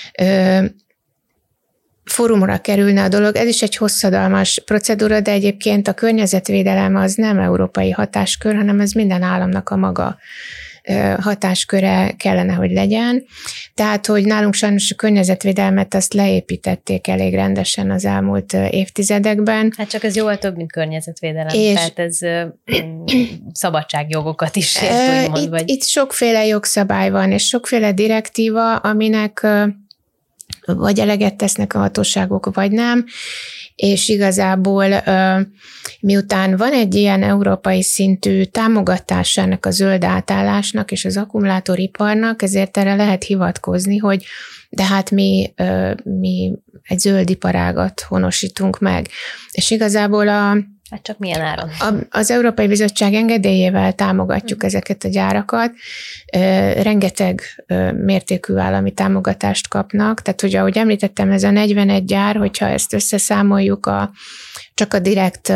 fórumra kerülne a dolog, ez is egy hosszadalmas procedúra, de egyébként a környezetvédelem az nem európai hatáskör, hanem ez minden államnak a maga hatásköre kellene, hogy legyen. Tehát, hogy nálunk sajnos a környezetvédelmet azt leépítették elég rendesen az elmúlt évtizedekben. Hát csak ez jóval több, mint környezetvédelem, és tehát ez szabadságjogokat is ért, úgymond. Itt, vagy... itt sokféle jogszabály van, és sokféle direktíva, aminek vagy eleget tesznek a hatóságok, vagy nem, és igazából miután van egy ilyen európai szintű támogatás ennek a zöld átállásnak és az akkumulátoriparnak, ezért erre lehet hivatkozni, hogy de hát mi, mi egy zöld iparágat honosítunk meg. És igazából a Hát csak milyen áron? Az Európai Bizottság engedélyével támogatjuk hmm. ezeket a gyárakat. Rengeteg mértékű állami támogatást kapnak, tehát hogy ahogy említettem, ez a negyvenegy gyár, hogyha ezt összeszámoljuk, a, csak a direkt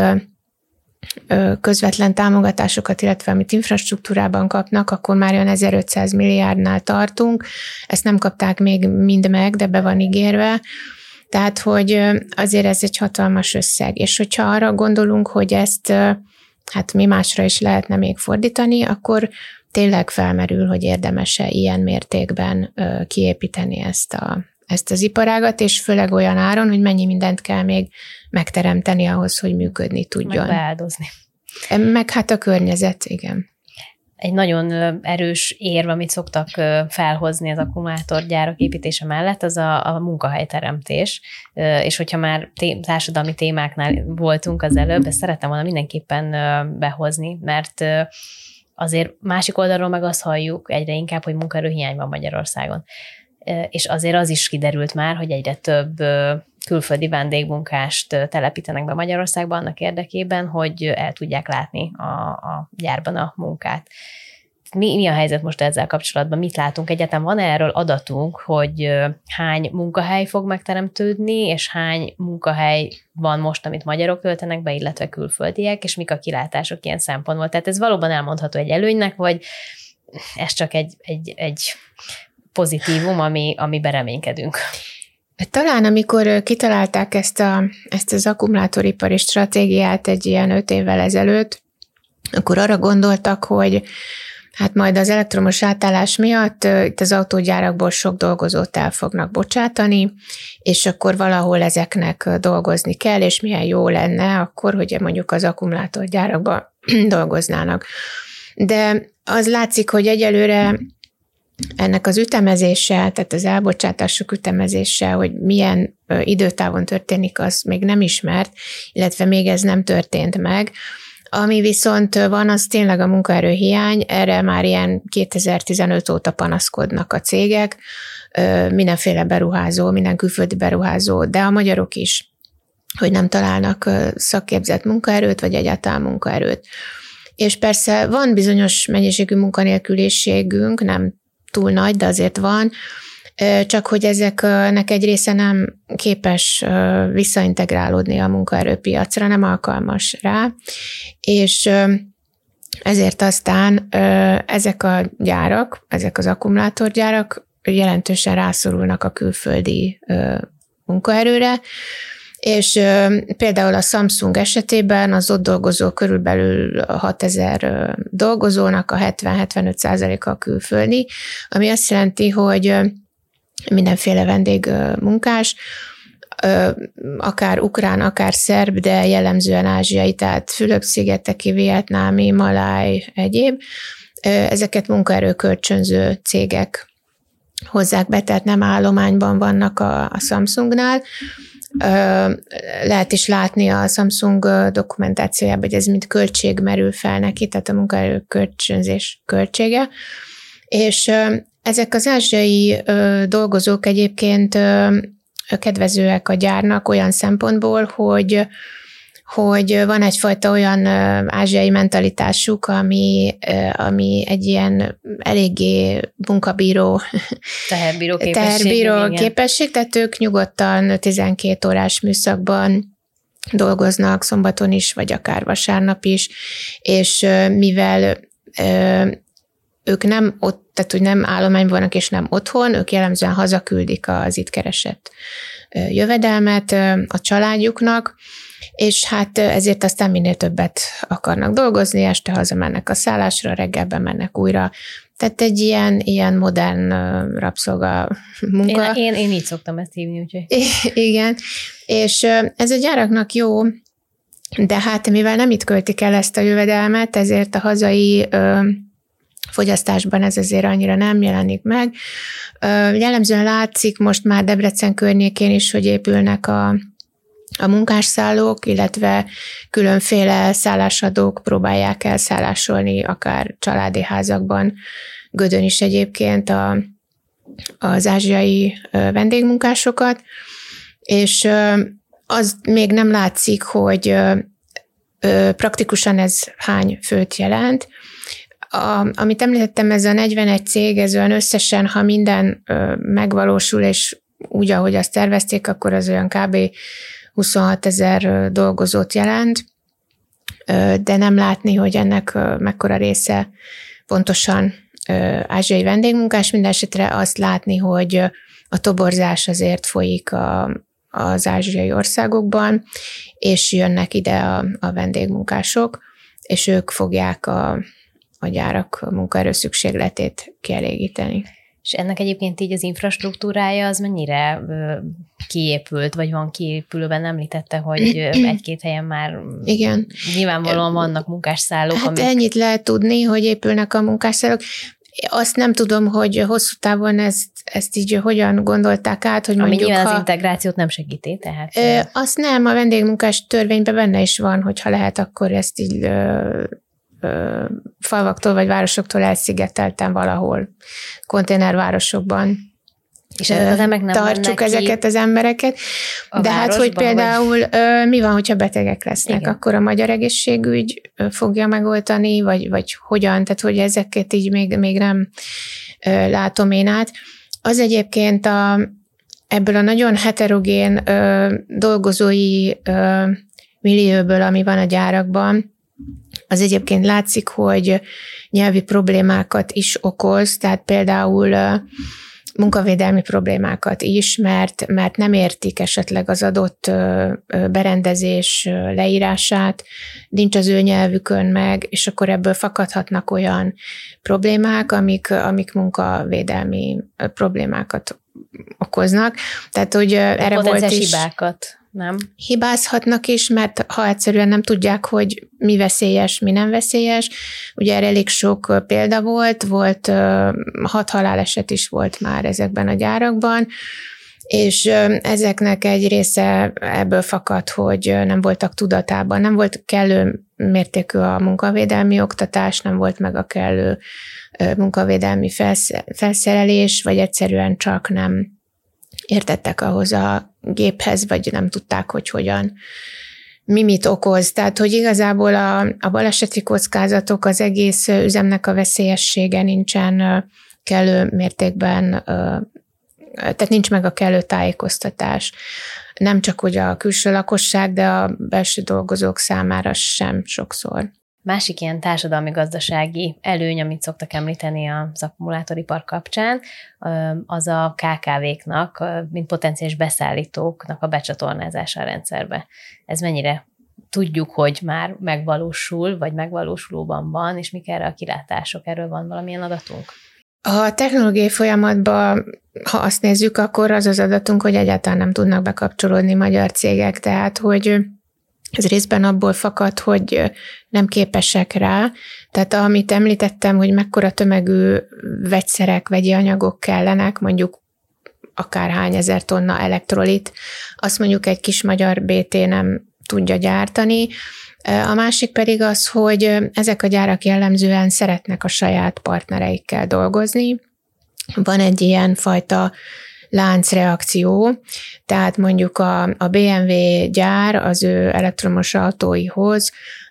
közvetlen támogatásokat, illetve amit infrastruktúrában kapnak, akkor már olyan ezerötszáz milliárdnál tartunk. Ezt nem kapták még mind meg, de be van ígérve. Tehát, hogy azért ez egy hatalmas összeg, és hogyha arra gondolunk, hogy ezt hát mi másra is lehetne még fordítani, akkor tényleg felmerül, hogy érdemes-e ilyen mértékben kiépíteni ezt, a, ezt az iparágat, és főleg olyan áron, hogy mennyi mindent kell még megteremteni ahhoz, hogy működni tudjon. Meg beáldozni. Meg hát a környezet, igen. Egy nagyon erős érv, amit szoktak felhozni az akkumulátorgyárak építése mellett, az a, a munkahelyteremtés, és hogyha már té- társadalmi témáknál voltunk az előbb, ezt szerettem volna mindenképpen behozni, mert azért másik oldalról meg azt halljuk egyre inkább, hogy munkaerőhiány van Magyarországon. És azért az is kiderült már, hogy egyre több külföldi vendégmunkást telepítenek be Magyarországba annak érdekében, hogy el tudják látni a, a gyárban a munkát. Mi, mi a helyzet most ezzel kapcsolatban? Mit látunk? Egyáltalán van erről adatunk, hogy hány munkahely fog megteremtődni, és hány munkahely van most, amit magyarok töltenek be, illetve külföldiek, és mik a kilátások ilyen szempontból? Tehát ez valóban elmondható egy előnynek, vagy ez csak egy, egy, egy pozitívum, ami, amiben reménykedünk? Talán amikor kitalálták ezt, a, ezt az akkumulátoripari stratégiát egy ilyen öt évvel ezelőtt, akkor arra gondoltak, hogy hát majd az elektromos átállás miatt itt az autógyárakból sok dolgozót el fognak bocsátani, és akkor valahol ezeknek dolgozni kell, és milyen jó lenne akkor, hogy mondjuk az akkumulátorgyárakban dolgoznának. De az látszik, hogy egyelőre ennek az ütemezése, tehát az elbocsátások ütemezése, hogy milyen időtávon történik, az még nem ismert, illetve még ez nem történt meg. Ami viszont van, az tényleg a munkaerőhiány, erre már ilyen kétezer-tizenöt óta panaszkodnak a cégek, mindenféle beruházó, minden külföldi beruházó, de a magyarok is, hogy nem találnak szakképzett munkaerőt, vagy egyáltalán munkaerőt. És persze van bizonyos mennyiségű munkanélküliségünk, nem túl nagy, de azért van, csak hogy ezeknek egy része nem képes visszaintegrálódni a munkaerőpiacra, nem alkalmas rá, és ezért aztán ezek a gyárak, ezek az akkumulátorgyárak jelentősen rászorulnak a külföldi munkaerőre, és például a Samsung esetében az ott dolgozó körülbelül hatezer dolgozónak a hetven-hetvenöt százaléka külföldi, ami azt jelenti, hogy mindenféle vendégmunkás, akár ukrán, akár szerb, de jellemzően ázsiai, tehát Fülöp-szigeteki, vietnámi, maláj, egyéb. Ezeket munkaerőkölcsönző cégek hozzák be, tehát nem állományban vannak a, a Samsungnál. Lehet is látni a Samsung dokumentációjában, hogy ez mint költség merül fel neki, tehát a munkaerőkölcsönzés költsége. És ezek az ázsiai dolgozók egyébként kedvezőek a gyárnak olyan szempontból, hogy, hogy van egyfajta olyan ázsiai mentalitásuk, ami, ami egy ilyen eléggé munkabíró, teherbíró képesség, teherbíró képesség, tehát ők nyugodtan tizenkét órás műszakban dolgoznak, szombaton is, vagy akár vasárnap is, és mivel ők nem ott, tehát hogy nem állományban vannak, és nem otthon, ők jellemzően hazaküldik az itt keresett jövedelmet a családjuknak, és hát ezért aztán minél többet akarnak dolgozni, este hazamennek a szállásra, reggelben mennek újra. Tehát egy ilyen, ilyen modern rabszolga munka. Én, én, én így szoktam ezt hívni, úgyhogy. Igen, és ez a gyáraknak jó, de hát mivel nem itt költik el ezt a jövedelmet, ezért a hazai fogyasztásban ez azért annyira nem jelenik meg. Jellemzően látszik most már Debrecen környékén is, hogy épülnek a, a munkásszállók, illetve különféle szállásadók próbálják elszállásolni, akár családi házakban, Gödön is egyébként a, az ázsiai vendégmunkásokat, és az még nem látszik, hogy praktikusan ez hány főt jelent. A, amit említettem, ez a negyvenegy cég, ez olyan összesen, ha minden ö, megvalósul, és úgy, ahogy azt tervezték, akkor az olyan kb. huszonhat ezer dolgozót jelent, ö, de nem látni, hogy ennek ö, mekkora része pontosan ö, ázsiai vendégmunkás, minden esetre azt látni, hogy a toborzás azért folyik a, az ázsiai országokban, és jönnek ide a, a vendégmunkások, és ők fogják a a gyárak munkaerő szükségletét kielégíteni. És ennek egyébként így az infrastruktúrája az mennyire kiépült, vagy van kiépülőben? Említette, hogy egy-két helyen már igen. Nyilvánvalóan vannak munkásszállók. Hát amik... ennyit lehet tudni, hogy épülnek a munkásszállók. Azt nem tudom, hogy hosszú távon ezt, ezt így hogyan gondolták át, hogy Ami mondjuk, nyilván ha... az integrációt nem segíti, tehát... Ö, azt nem, a vendégmunkás törvényben benne is van, hogy ha lehet, akkor ezt így... Ö, falvaktól vagy városoktól elszigetelten valahol, konténervárosokban és az nem tartsuk ezeket az embereket. De hát, hogy például vagy... mi van, hogyha betegek lesznek, igen. Akkor a magyar egészségügy fogja megoldani, vagy, vagy hogyan, tehát hogy ezeket így még, még nem látom én át. Az egyébként a, ebből a nagyon heterogén dolgozói millióből, ami van a gyárakban, az egyébként látszik, hogy nyelvi problémákat is okoz, tehát például munkavédelmi problémákat is, mert, mert nem értik esetleg az adott berendezés leírását, nincs az ő nyelvükön meg, és akkor ebből fakadhatnak olyan problémák, amik, amik munkavédelmi problémákat okoznak. Tehát, hogy erre volt is... hibákat, nem? Hibázhatnak is, mert ha egyszerűen nem tudják, hogy mi veszélyes, mi nem veszélyes. Ugye erre elég sok példa volt, volt hat haláleset is volt már ezekben a gyárakban, és ezeknek egy része ebből fakad, hogy nem voltak tudatában, nem volt kellő mértékű a munkavédelmi oktatás, nem volt meg a kellő munkavédelmi felszerelés, vagy egyszerűen csak nem értettek ahhoz a géphez, vagy nem tudták, hogy hogyan, mi mit okoz. Tehát, hogy igazából a, a baleseti kockázatok, az egész üzemnek a veszélyessége nincsen kellő mértékben, tehát nincs meg a kellő tájékoztatás. Nem csak hogy a külső lakosság, de a belső dolgozók számára sem sokszor. Másik ilyen társadalmi-gazdasági előny, amit szoktak említeni az akkumulátoripar kapcsán, az a ká ká véknak, mint potenciális beszállítóknak a becsatornázása a rendszerbe. Ez mennyire tudjuk, hogy már megvalósul, vagy megvalósulóban van, és mik erre a kilátások? Erről van valamilyen adatunk? A technológiai folyamatban, ha azt nézzük, akkor az az adatunk, hogy egyáltalán nem tudnak bekapcsolódni magyar cégek, tehát hogy ez részben abból fakad, hogy nem képesek rá. Tehát amit említettem, hogy mekkora tömegű vegyszerek, vegyi anyagok kellenek, mondjuk akárhány ezer tonna elektrolit, azt mondjuk egy kis magyar bé té nem tudja gyártani. A másik pedig az, hogy ezek a gyárak jellemzően szeretnek a saját partnereikkel dolgozni. Van egy ilyen fajta láncreakció, tehát mondjuk a, a bé em vé gyár az ő elektromos autóihoz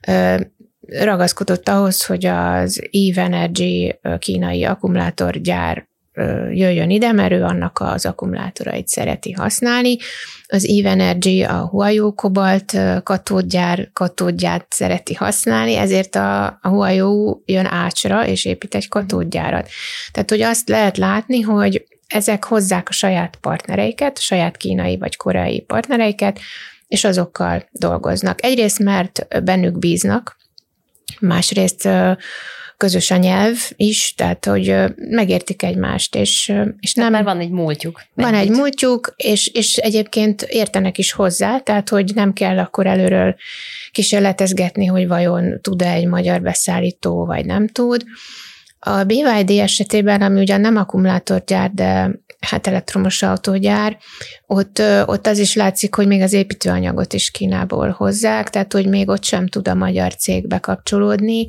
ragaszkodott ahhoz, hogy az Eve Energy kínai akkumulátorgyár jöjjön ide, mert ő annak az akkumulátorait szereti használni. Az Eve Energy a Huayou Kobalt katódgyár, katódgyárt szereti használni, ezért a, a Huayou jön Ácsra, és épít egy katódgyárat. Tehát, hogy azt lehet látni, hogy ezek hozzák a saját partnereiket, a saját kínai vagy koreai partnereiket, és azokkal dolgoznak. Egyrészt, mert bennük bíznak, másrészt közös a nyelv is, tehát, hogy megértik egymást, és, és nem... Már van egy múltjuk. Van egy múltjuk, és, és egyébként értenek is hozzá, tehát, hogy nem kell akkor előről kísérletezgetni, hogy vajon tud-e egy magyar beszállító, vagy nem tud. A bé vé dé esetében, ami ugyan nem akkumulátorgyár, de hát elektromos autógyár, ott, ott az is látszik, hogy még az építőanyagot is Kínából hozzák, tehát hogy még ott sem tud a magyar cég bekapcsolódni.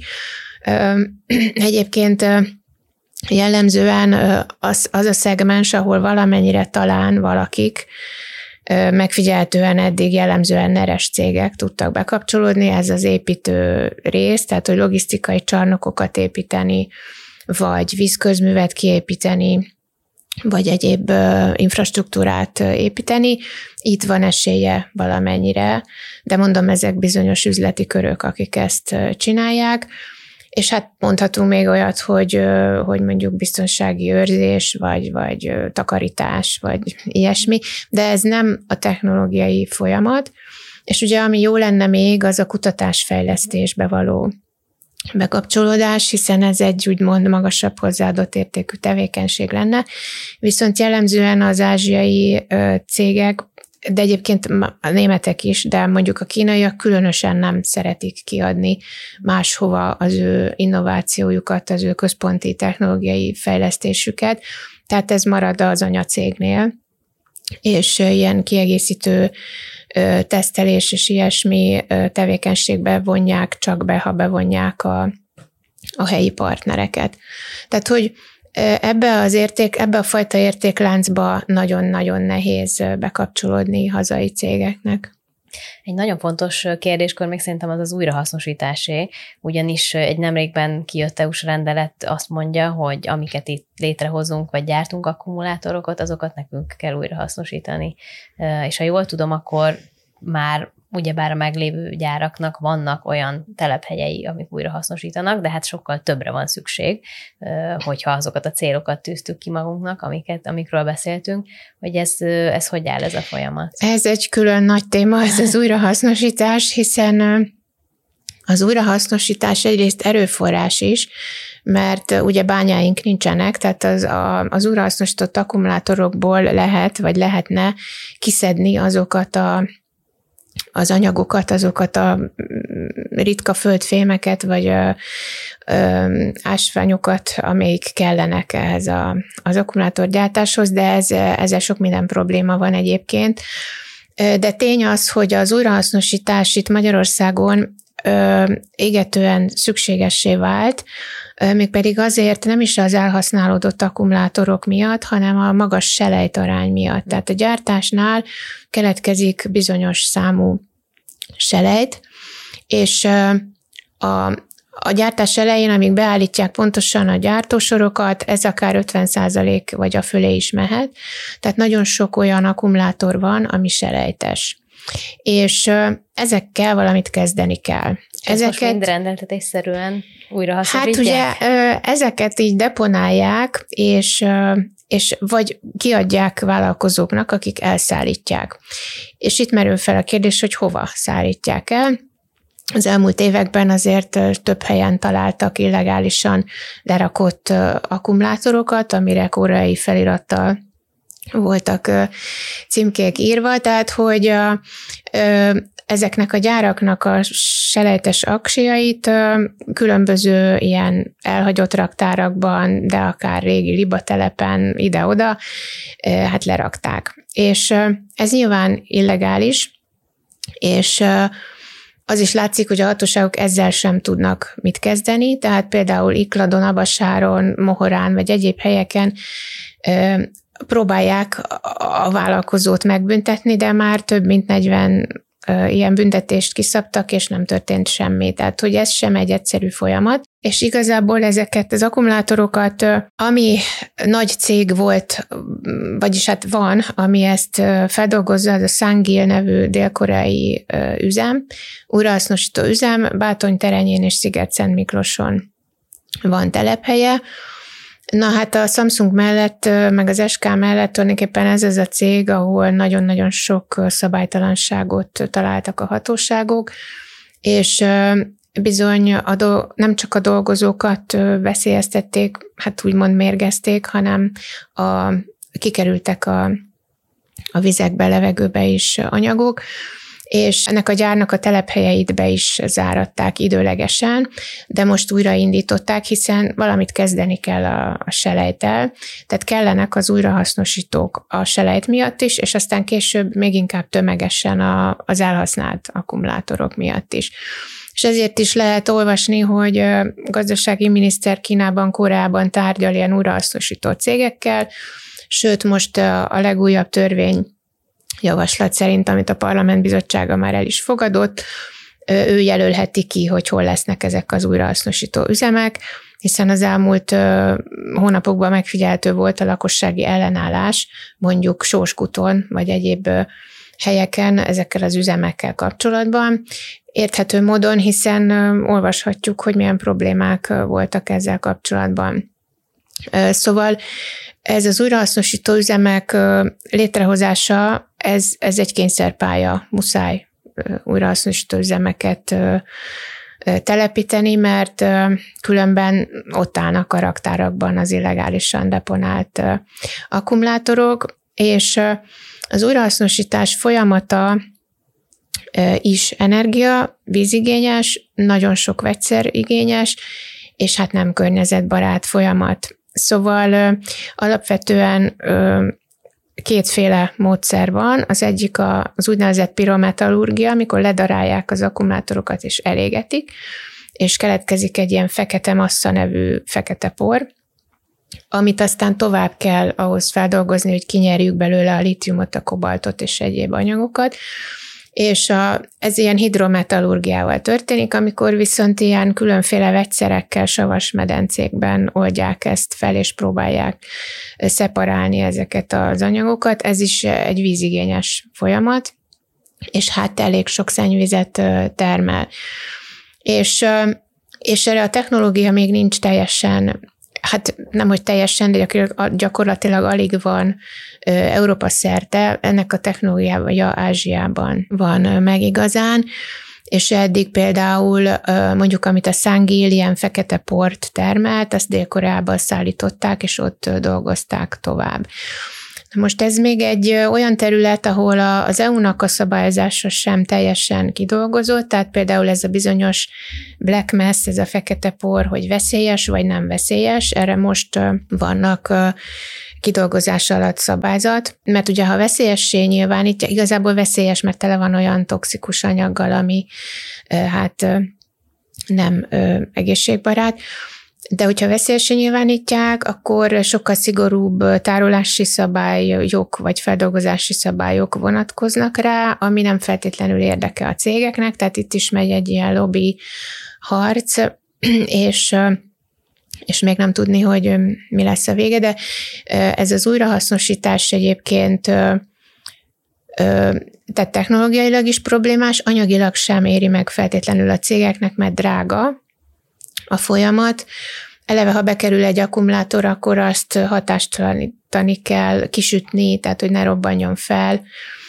Egyébként jellemzően az, az a szegmens, ahol valamennyire talán valakik, megfigyelhetően eddig jellemzően neres cégek tudtak bekapcsolódni, ez az építő rész, tehát hogy logisztikai csarnokokat építeni, vagy vízközművet kiépíteni, vagy egyéb infrastruktúrát építeni. Itt van esélye valamennyire, de mondom, ezek bizonyos üzleti körök, akik ezt csinálják. És hát mondhatunk még olyat, hogy, hogy mondjuk biztonsági őrzés, vagy, vagy takarítás, vagy ilyesmi, de ez nem a technológiai folyamat, és ugye ami jó lenne még, az a kutatásfejlesztésbe való bekapcsolódás, hiszen ez egy úgymond magasabb hozzáadott értékű tevékenység lenne, viszont jellemzően az ázsiai cégek, de egyébként a németek is, de mondjuk a kínaiak különösen nem szeretik kiadni máshova az ő innovációjukat, az ő központi technológiai fejlesztésüket, tehát ez marad az anyacégnél, és ilyen kiegészítő tesztelés és ilyesmi tevékenységbe vonják csak be, ha bevonják a, a helyi partnereket. Tehát, hogy ebbe az érték, ebbe a fajta értékláncba nagyon-nagyon nehéz bekapcsolódni hazai cégeknek. Egy nagyon fontos kérdéskör még szerintem az az újrahasznosításé, ugyanis egy nemrégben kijött é u-s rendelet azt mondja, hogy amiket itt létrehozunk, vagy gyártunk akkumulátorokat, azokat nekünk kell újrahasznosítani. És ha jól tudom, akkor már ugyebár a meglévő gyáraknak vannak olyan telephelyei, amik újrahasznosítanak, de hát sokkal többre van szükség, hogyha azokat a célokat tűztük ki magunknak, amiket, amikről beszéltünk, hogy ez, ez hogy áll ez a folyamat? Ez egy külön nagy téma, ez az újrahasznosítás, hiszen az újrahasznosítás egyrészt erőforrás is, mert ugye bányáink nincsenek, tehát az, a, az újrahasznosított akkumulátorokból lehet, vagy lehetne kiszedni azokat a, az anyagokat, azokat a ritka földfémeket, vagy ö, ö, ásványokat, amelyik kellenek ehhez a, az akkumulátorgyártáshoz, de ez, ezzel sok minden probléma van egyébként. De tény az, hogy az újrahasznosítás itt Magyarországon ö, égetően szükségessé vált, mégpedig azért nem is az elhasználódott akkumulátorok miatt, hanem a magas selejtarány miatt. Tehát a gyártásnál keletkezik bizonyos számú selejt, és a, a gyártás elején, amíg beállítják pontosan a gyártósorokat, ez akár ötven százalék vagy a fölé is mehet. Tehát nagyon sok olyan akkumulátor van, ami selejtes. És ezekkel valamit kezdeni kell. És ezeket most mind rendeltetésszerűen újra hasznosítják? Hát ugye ezeket így deponálják, és, és vagy kiadják vállalkozóknak, akik elszállítják. És itt merül fel a kérdés, hogy hova szállítják el. Az elmúlt években azért több helyen találtak illegálisan lerakott akkumulátorokat, amire koreai felirattal voltak címkék írva, tehát hogy ezeknek a gyáraknak a selejtes aksijait különböző ilyen elhagyott raktárakban, de akár régi libatelepen ide-oda, hát lerakták. És ez nyilván illegális, és az is látszik, hogy a hatóságok ezzel sem tudnak mit kezdeni, tehát például Ikladon, Abasáron, Mohorán vagy egyéb helyeken próbálják a vállalkozót megbüntetni, de már több mint negyven ilyen büntetést kiszabtak, és nem történt semmi. Tehát, hogy ez sem egy egyszerű folyamat. És igazából ezeket az akkumulátorokat, ami nagy cég volt, vagyis hát van, ami ezt feldolgozza, az a Sangil nevű dél-koreai üzem, újrahasznosító üzem, Bátony-Terenyén és Sziget-Szentmiklóson van telephelye. Na hát a Samsung mellett, meg az es ká mellett tulajdonképpen ez az a cég, ahol nagyon-nagyon sok szabálytalanságot találtak a hatóságok, és bizony a do- nem csak a dolgozókat veszélyeztették, hát úgymond mérgezték, hanem a, kikerültek a, a vizekbe, levegőbe is anyagok, és ennek a gyárnak a telephelyeit be is záratták időlegesen, de most újraindították, hiszen valamit kezdeni kell a, a selejttel, tehát kellenek az újrahasznosítók a selejt miatt is, és aztán később még inkább tömegesen a, az elhasznált akkumulátorok miatt is. És ezért is lehet olvasni, hogy a gazdasági miniszter Kínában, Koreában tárgyal ilyen újrahasznosító cégekkel, sőt most a legújabb törvény javaslat szerint, amit a Parlament Bizottsága már el is fogadott, ő jelölheti ki, hogy hol lesznek ezek az újrahasznosító üzemek, hiszen az elmúlt hónapokban megfigyelhető volt a lakossági ellenállás, mondjuk Sóskuton, vagy egyéb helyeken ezekkel az üzemekkel kapcsolatban. Érthető módon, hiszen olvashatjuk, hogy milyen problémák voltak ezzel kapcsolatban. Szóval ez az újrahasznosító üzemek létrehozása, ez, ez egy kényszerpálya, muszáj újrahasznosító üzemeket telepíteni, mert különben ott állnak a raktárakban az illegálisan deponált akkumulátorok, és az újrahasznosítás folyamata is energia, vízigényes, nagyon sok vegyszer igényes, és hát nem környezetbarát folyamat. Szóval alapvetően kétféle módszer van. Az egyik az úgynevezett pirometallurgia, amikor ledarálják az akkumulátorokat és elégetik, és keletkezik egy ilyen fekete massza nevű fekete por, amit aztán tovább kell ahhoz feldolgozni, hogy kinyerjük belőle a litiumot, a kobaltot és egyéb anyagokat. És a, ez ilyen hidrometallurgiával történik, amikor viszont ilyen különféle vegyszerekkel, savas medencékben oldják ezt fel, és próbálják szeparálni ezeket az anyagokat. Ez is egy vízigényes folyamat, és hát elég sok szennyvizet termel. És, és erre a technológia még nincs teljesen, hát nem, hogy teljesen, de gyakorlatilag alig van Európa szerte, ennek a technológiája Ázsiában van meg igazán, és eddig például mondjuk, amit a Sangil ilyen fekete port termelt, azt Dél-Koreába szállították, és ott dolgozták tovább. Most ez még egy olyan terület, ahol az é u-nak a szabályozása sem teljesen kidolgozott, tehát például ez a bizonyos black mass, ez a fekete por, hogy veszélyes vagy nem veszélyes, erre most vannak kidolgozás alatt szabályzat, mert ugye ha veszélyessé nyilvánítja, igazából veszélyes, mert tele van olyan toxikus anyaggal, ami hát nem egészségbarát, de hogyha veszélyessé nyilvánítják, akkor sokkal szigorúbb tárolási szabályok vagy feldolgozási szabályok vonatkoznak rá, ami nem feltétlenül érdeke a cégeknek, tehát itt is megy egy ilyen lobby harc, és és még nem tudni, hogy mi lesz a vége, de ez az újrahasznosítás egyébként tehát technológiailag is problémás, anyagilag sem éri meg feltétlenül a cégeknek, mert drága a folyamat. Eleve, ha bekerül egy akkumulátor, akkor azt hatástalanítani kell, kisütni, tehát hogy ne robbanjon fel.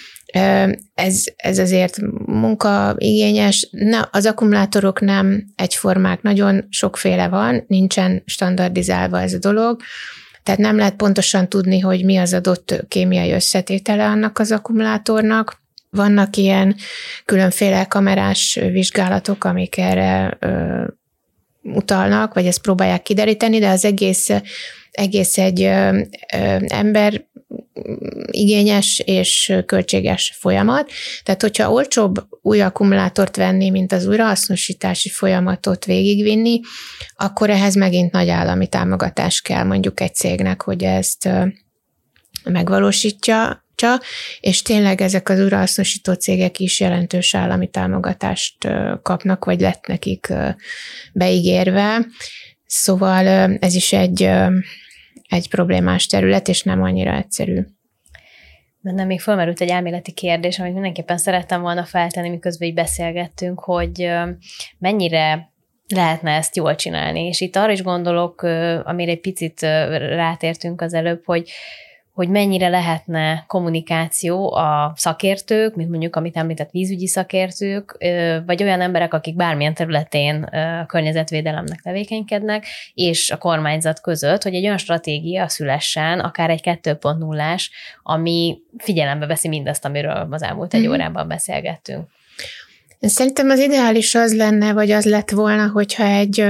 Ez, ez azért munkaigényes. Na, az akkumulátorok nem egyformák, nagyon sokféle van, nincsen standardizálva ez a dolog, tehát nem lehet pontosan tudni, hogy mi az adott kémiai összetétele annak az akkumulátornak. Vannak ilyen különféle kamerás vizsgálatok, amik erre ö, utalnak, vagy ezt próbálják kideríteni, de az egész, egész egy ö, ö, ember igényes és költséges folyamat. Tehát, hogyha olcsóbb új akkumulátort venni, mint az újrahasznosítási folyamatot végigvinni, akkor ehhez megint nagy állami támogatás kell mondjuk egy cégnek, hogy ezt megvalósítja, és tényleg ezek az újrahasznosító cégek is jelentős állami támogatást kapnak, vagy lett nekik beígérve. Szóval ez is egy, egy problémás terület, és nem annyira egyszerű. Bennem még felmerült egy elméleti kérdés, amit mindenképpen szerettem volna feltenni, miközben így beszélgettünk, hogy mennyire lehetne ezt jól csinálni. És itt arra is gondolok, amire egy picit rátértünk az előbb, hogy hogy mennyire lehetne kommunikáció a szakértők, mint mondjuk, amit említett vízügyi szakértők, vagy olyan emberek, akik bármilyen területén a környezetvédelemnek tevékenykednek, és a kormányzat között, hogy egy olyan stratégia szülessen, akár egy kettő pont nullás, ami figyelembe veszi mindazt, amiről az elmúlt egy órában beszélgettünk. Szerintem az ideális az lenne, vagy az lett volna, hogyha egy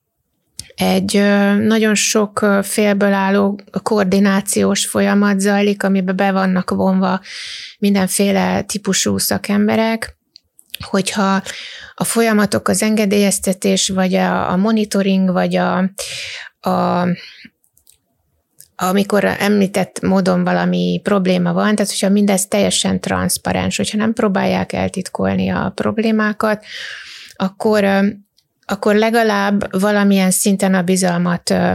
egy nagyon sok félből álló koordinációs folyamat zajlik, amiben be vannak vonva mindenféle típusú szakemberek, hogyha a folyamatok, az engedélyeztetés, vagy a, a monitoring, vagy a, a amikor említett módon valami probléma van, tehát hogyha mindez teljesen transzparens, hogyha nem próbálják eltitkolni a problémákat, akkor akkor legalább valamilyen szinten a bizalmat ö,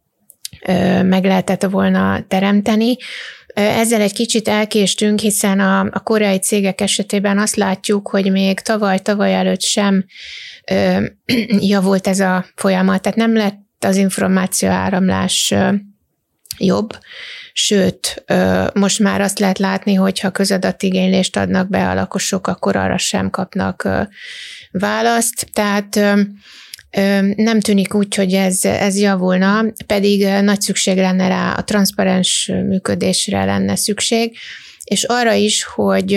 ö, meg lehetett volna teremteni. Ezzel egy kicsit elkéstünk, hiszen a, a koreai cégek esetében azt látjuk, hogy még tavaly-tavaly előtt sem ö, javult ez a folyamat, tehát nem lett az információ áramlás ö, jobb, sőt, ö, most már azt lehet látni, hogy ha közadatigénylést adnak be a lakosok, akkor arra sem kapnak ö, választ, tehát ö, ö, nem tűnik úgy, hogy ez, ez javulna, pedig nagy szükség lenne rá, a transzparens működésre lenne szükség, és arra is, hogy,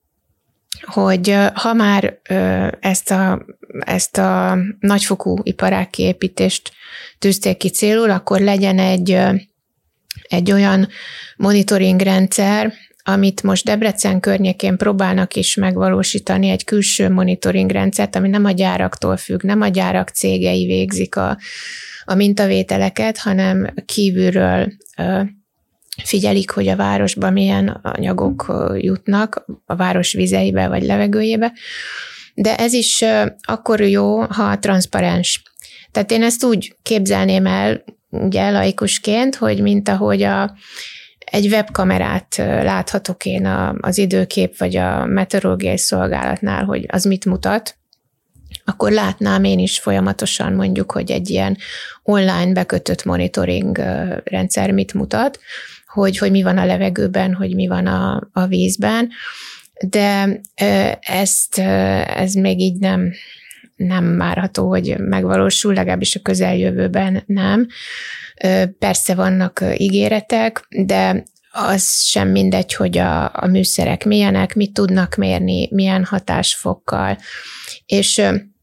hogy ha már ö, ezt a, ezt a nagyfokú iparág kiépítést tűzték ki célul, akkor legyen egy, egy olyan monitoring rendszer, amit most Debrecen környékén próbálnak is megvalósítani, egy külső monitoring rendszert, ami nem a gyáraktól függ, nem a gyárak cégei végzik a, a mintavételeket, hanem kívülről ö, figyelik, hogy a városban milyen anyagok jutnak, a város vizeibe vagy levegőjébe. De ez is ö, akkor jó, ha transzparens. Tehát én ezt úgy képzelném el, ugye laikusként, hogy mint ahogy a egy webkamerát láthatok én az időkép vagy a meteorológiai szolgálatnál, hogy az mit mutat, akkor látnám én is folyamatosan mondjuk, hogy egy ilyen online bekötött monitoring rendszer mit mutat, hogy, hogy mi van a levegőben, hogy mi van a, a vízben, de ezt, ez még így nem, nem várható, hogy megvalósul, legalábbis a közeljövőben nem. Persze vannak ígéretek, de az sem mindegy, hogy a, a műszerek milyenek, mit tudnak mérni, milyen hatásfokkal. És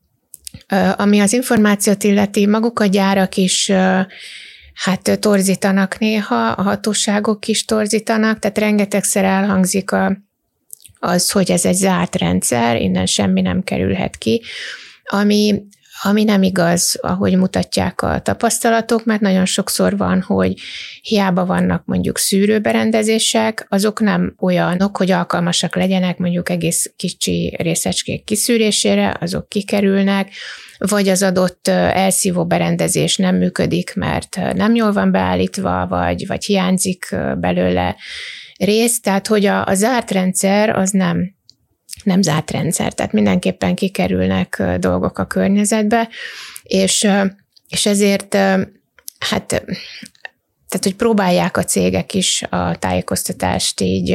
ami az információt illeti, maguk a gyárak is hát torzítanak néha, a hatóságok is torzítanak, tehát rengetegszer elhangzik a, az, hogy ez egy zárt rendszer, innen semmi nem kerülhet ki, ami, ami nem igaz, ahogy mutatják a tapasztalatok, mert nagyon sokszor van, hogy hiába vannak mondjuk szűrőberendezések, azok nem olyanok, hogy alkalmasak legyenek mondjuk egész kicsi részecskék kiszűrésére, azok kikerülnek, vagy az adott elszívó berendezés nem működik, mert nem jól van beállítva, vagy, vagy hiányzik belőle rész, tehát hogy a, a zárt rendszer az nem, nem zárt rendszer, tehát mindenképpen kikerülnek dolgok a környezetbe, és, és ezért hát tehát, hogy próbálják a cégek is a tájékoztatást így,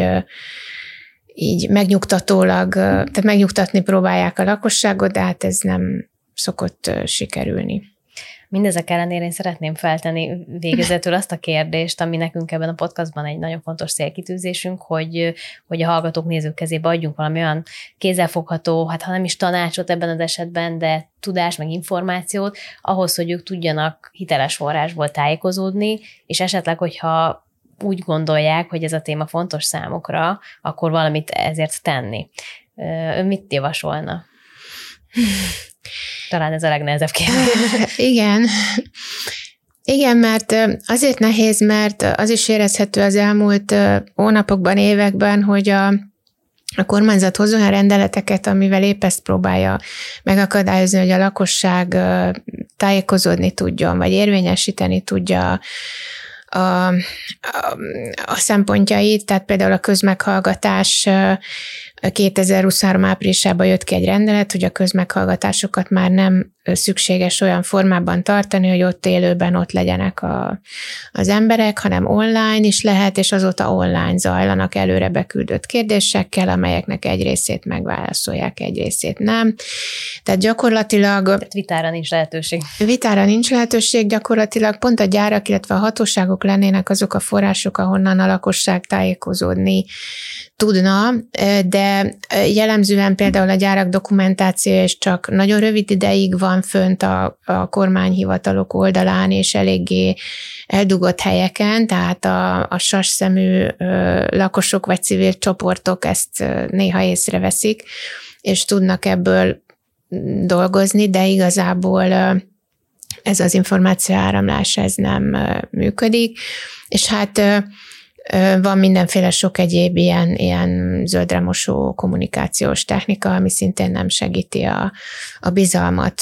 így megnyugtatólag, tehát megnyugtatni próbálják a lakosságot, de hát ez nem szokott sikerülni. Mindezek ellenére én szeretném feltenni végezetül azt a kérdést, ami nekünk ebben a podcastban egy nagyon fontos célkitűzésünk, hogy, hogy a hallgatók, nézők kezébe adjunk valami olyan kézzelfogható, hát ha nem is tanácsot ebben az esetben, de tudás, meg információt, ahhoz, hogy ők tudjanak hiteles forrásból tájékozódni, és esetleg, hogyha úgy gondolják, hogy ez a téma fontos számukra, akkor valamit ezért tenni. Ön mit javasolna? Talán ez a legnehezebb kérdés. Igen. Igen, mert azért nehéz, mert az is érezhető az elmúlt hónapokban, években, hogy a, a kormányzat hoz olyan rendeleteket, amivel épp ezt próbálja megakadályozni, hogy a lakosság tájékozódni tudjon, vagy érvényesíteni tudja a, a, a szempontjait, tehát például a közmeghallgatás kétezer-huszonhárom áprilisában jött ki egy rendelet, hogy a közmeghallgatásokat már nem szükséges olyan formában tartani, hogy ott élőben ott legyenek a, az emberek, hanem online is lehet, és azóta online zajlanak előre beküldött kérdésekkel, amelyeknek egy részét megválaszolják, egy részét nem. Tehát gyakorlatilag... Tehát vitára nincs lehetőség. Vitára nincs lehetőség, gyakorlatilag pont a gyárak, illetve a hatóságok lennének azok a források, ahonnan a lakosság tájékozódni tudna, de jellemzően például a gyárak dokumentációja is csak nagyon rövid ideig van fönt a, a kormányhivatalok oldalán, és eléggé eldugott helyeken, tehát a, a sasszemű lakosok vagy civil csoportok ezt néha észreveszik, és tudnak ebből dolgozni, de igazából ez az információáramlás ez nem működik, és hát van mindenféle sok egyéb ilyen, ilyen zöldremosó kommunikációs technika, ami szintén nem segíti a, a bizalmat.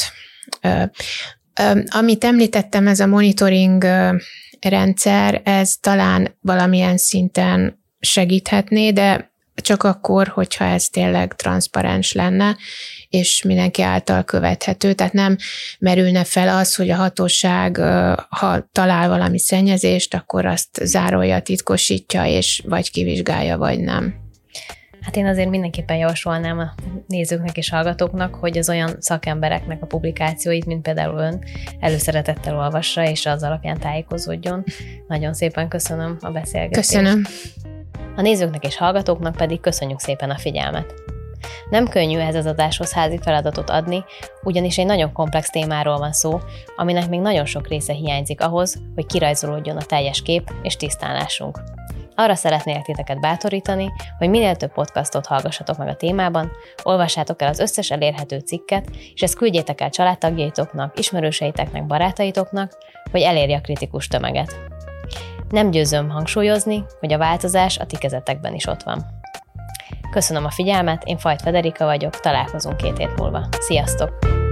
Amit említettem, ez a monitoring rendszer, ez talán valamilyen szinten segíthetné, de csak akkor, hogyha ez tényleg transzparens lenne, és mindenki által követhető, tehát nem merülne fel az, hogy a hatóság, ha talál valami szennyezést, akkor azt zárolja, titkosítja, és vagy kivizsgálja, vagy nem. Hát én azért mindenképpen javasolnám a nézőknek és hallgatóknak, hogy az olyan szakembereknek a publikációit, mint például ön, előszeretettel olvassa, és az alapján tájékozódjon. Nagyon szépen köszönöm a beszélgetést. Köszönöm. A nézőknek és hallgatóknak pedig köszönjük szépen a figyelmet. Nem könnyű ehhez az adáshoz házi feladatot adni, ugyanis egy nagyon komplex témáról van szó, aminek még nagyon sok része hiányzik ahhoz, hogy kirajzolódjon a teljes kép és tisztán lássunk. Arra szeretnélek titeket bátorítani, hogy minél több podcastot hallgassatok meg a témában, olvassátok el az összes elérhető cikket, és ezt küldjétek el családtagjaitoknak, ismerőseiteknek, barátaitoknak, hogy elérje a kritikus tömeget. Nem győzöm hangsúlyozni, hogy a változás a ti kezetekben is ott van. Köszönöm a figyelmet, én Fajt Federika vagyok, találkozunk két hét múlva. Sziasztok!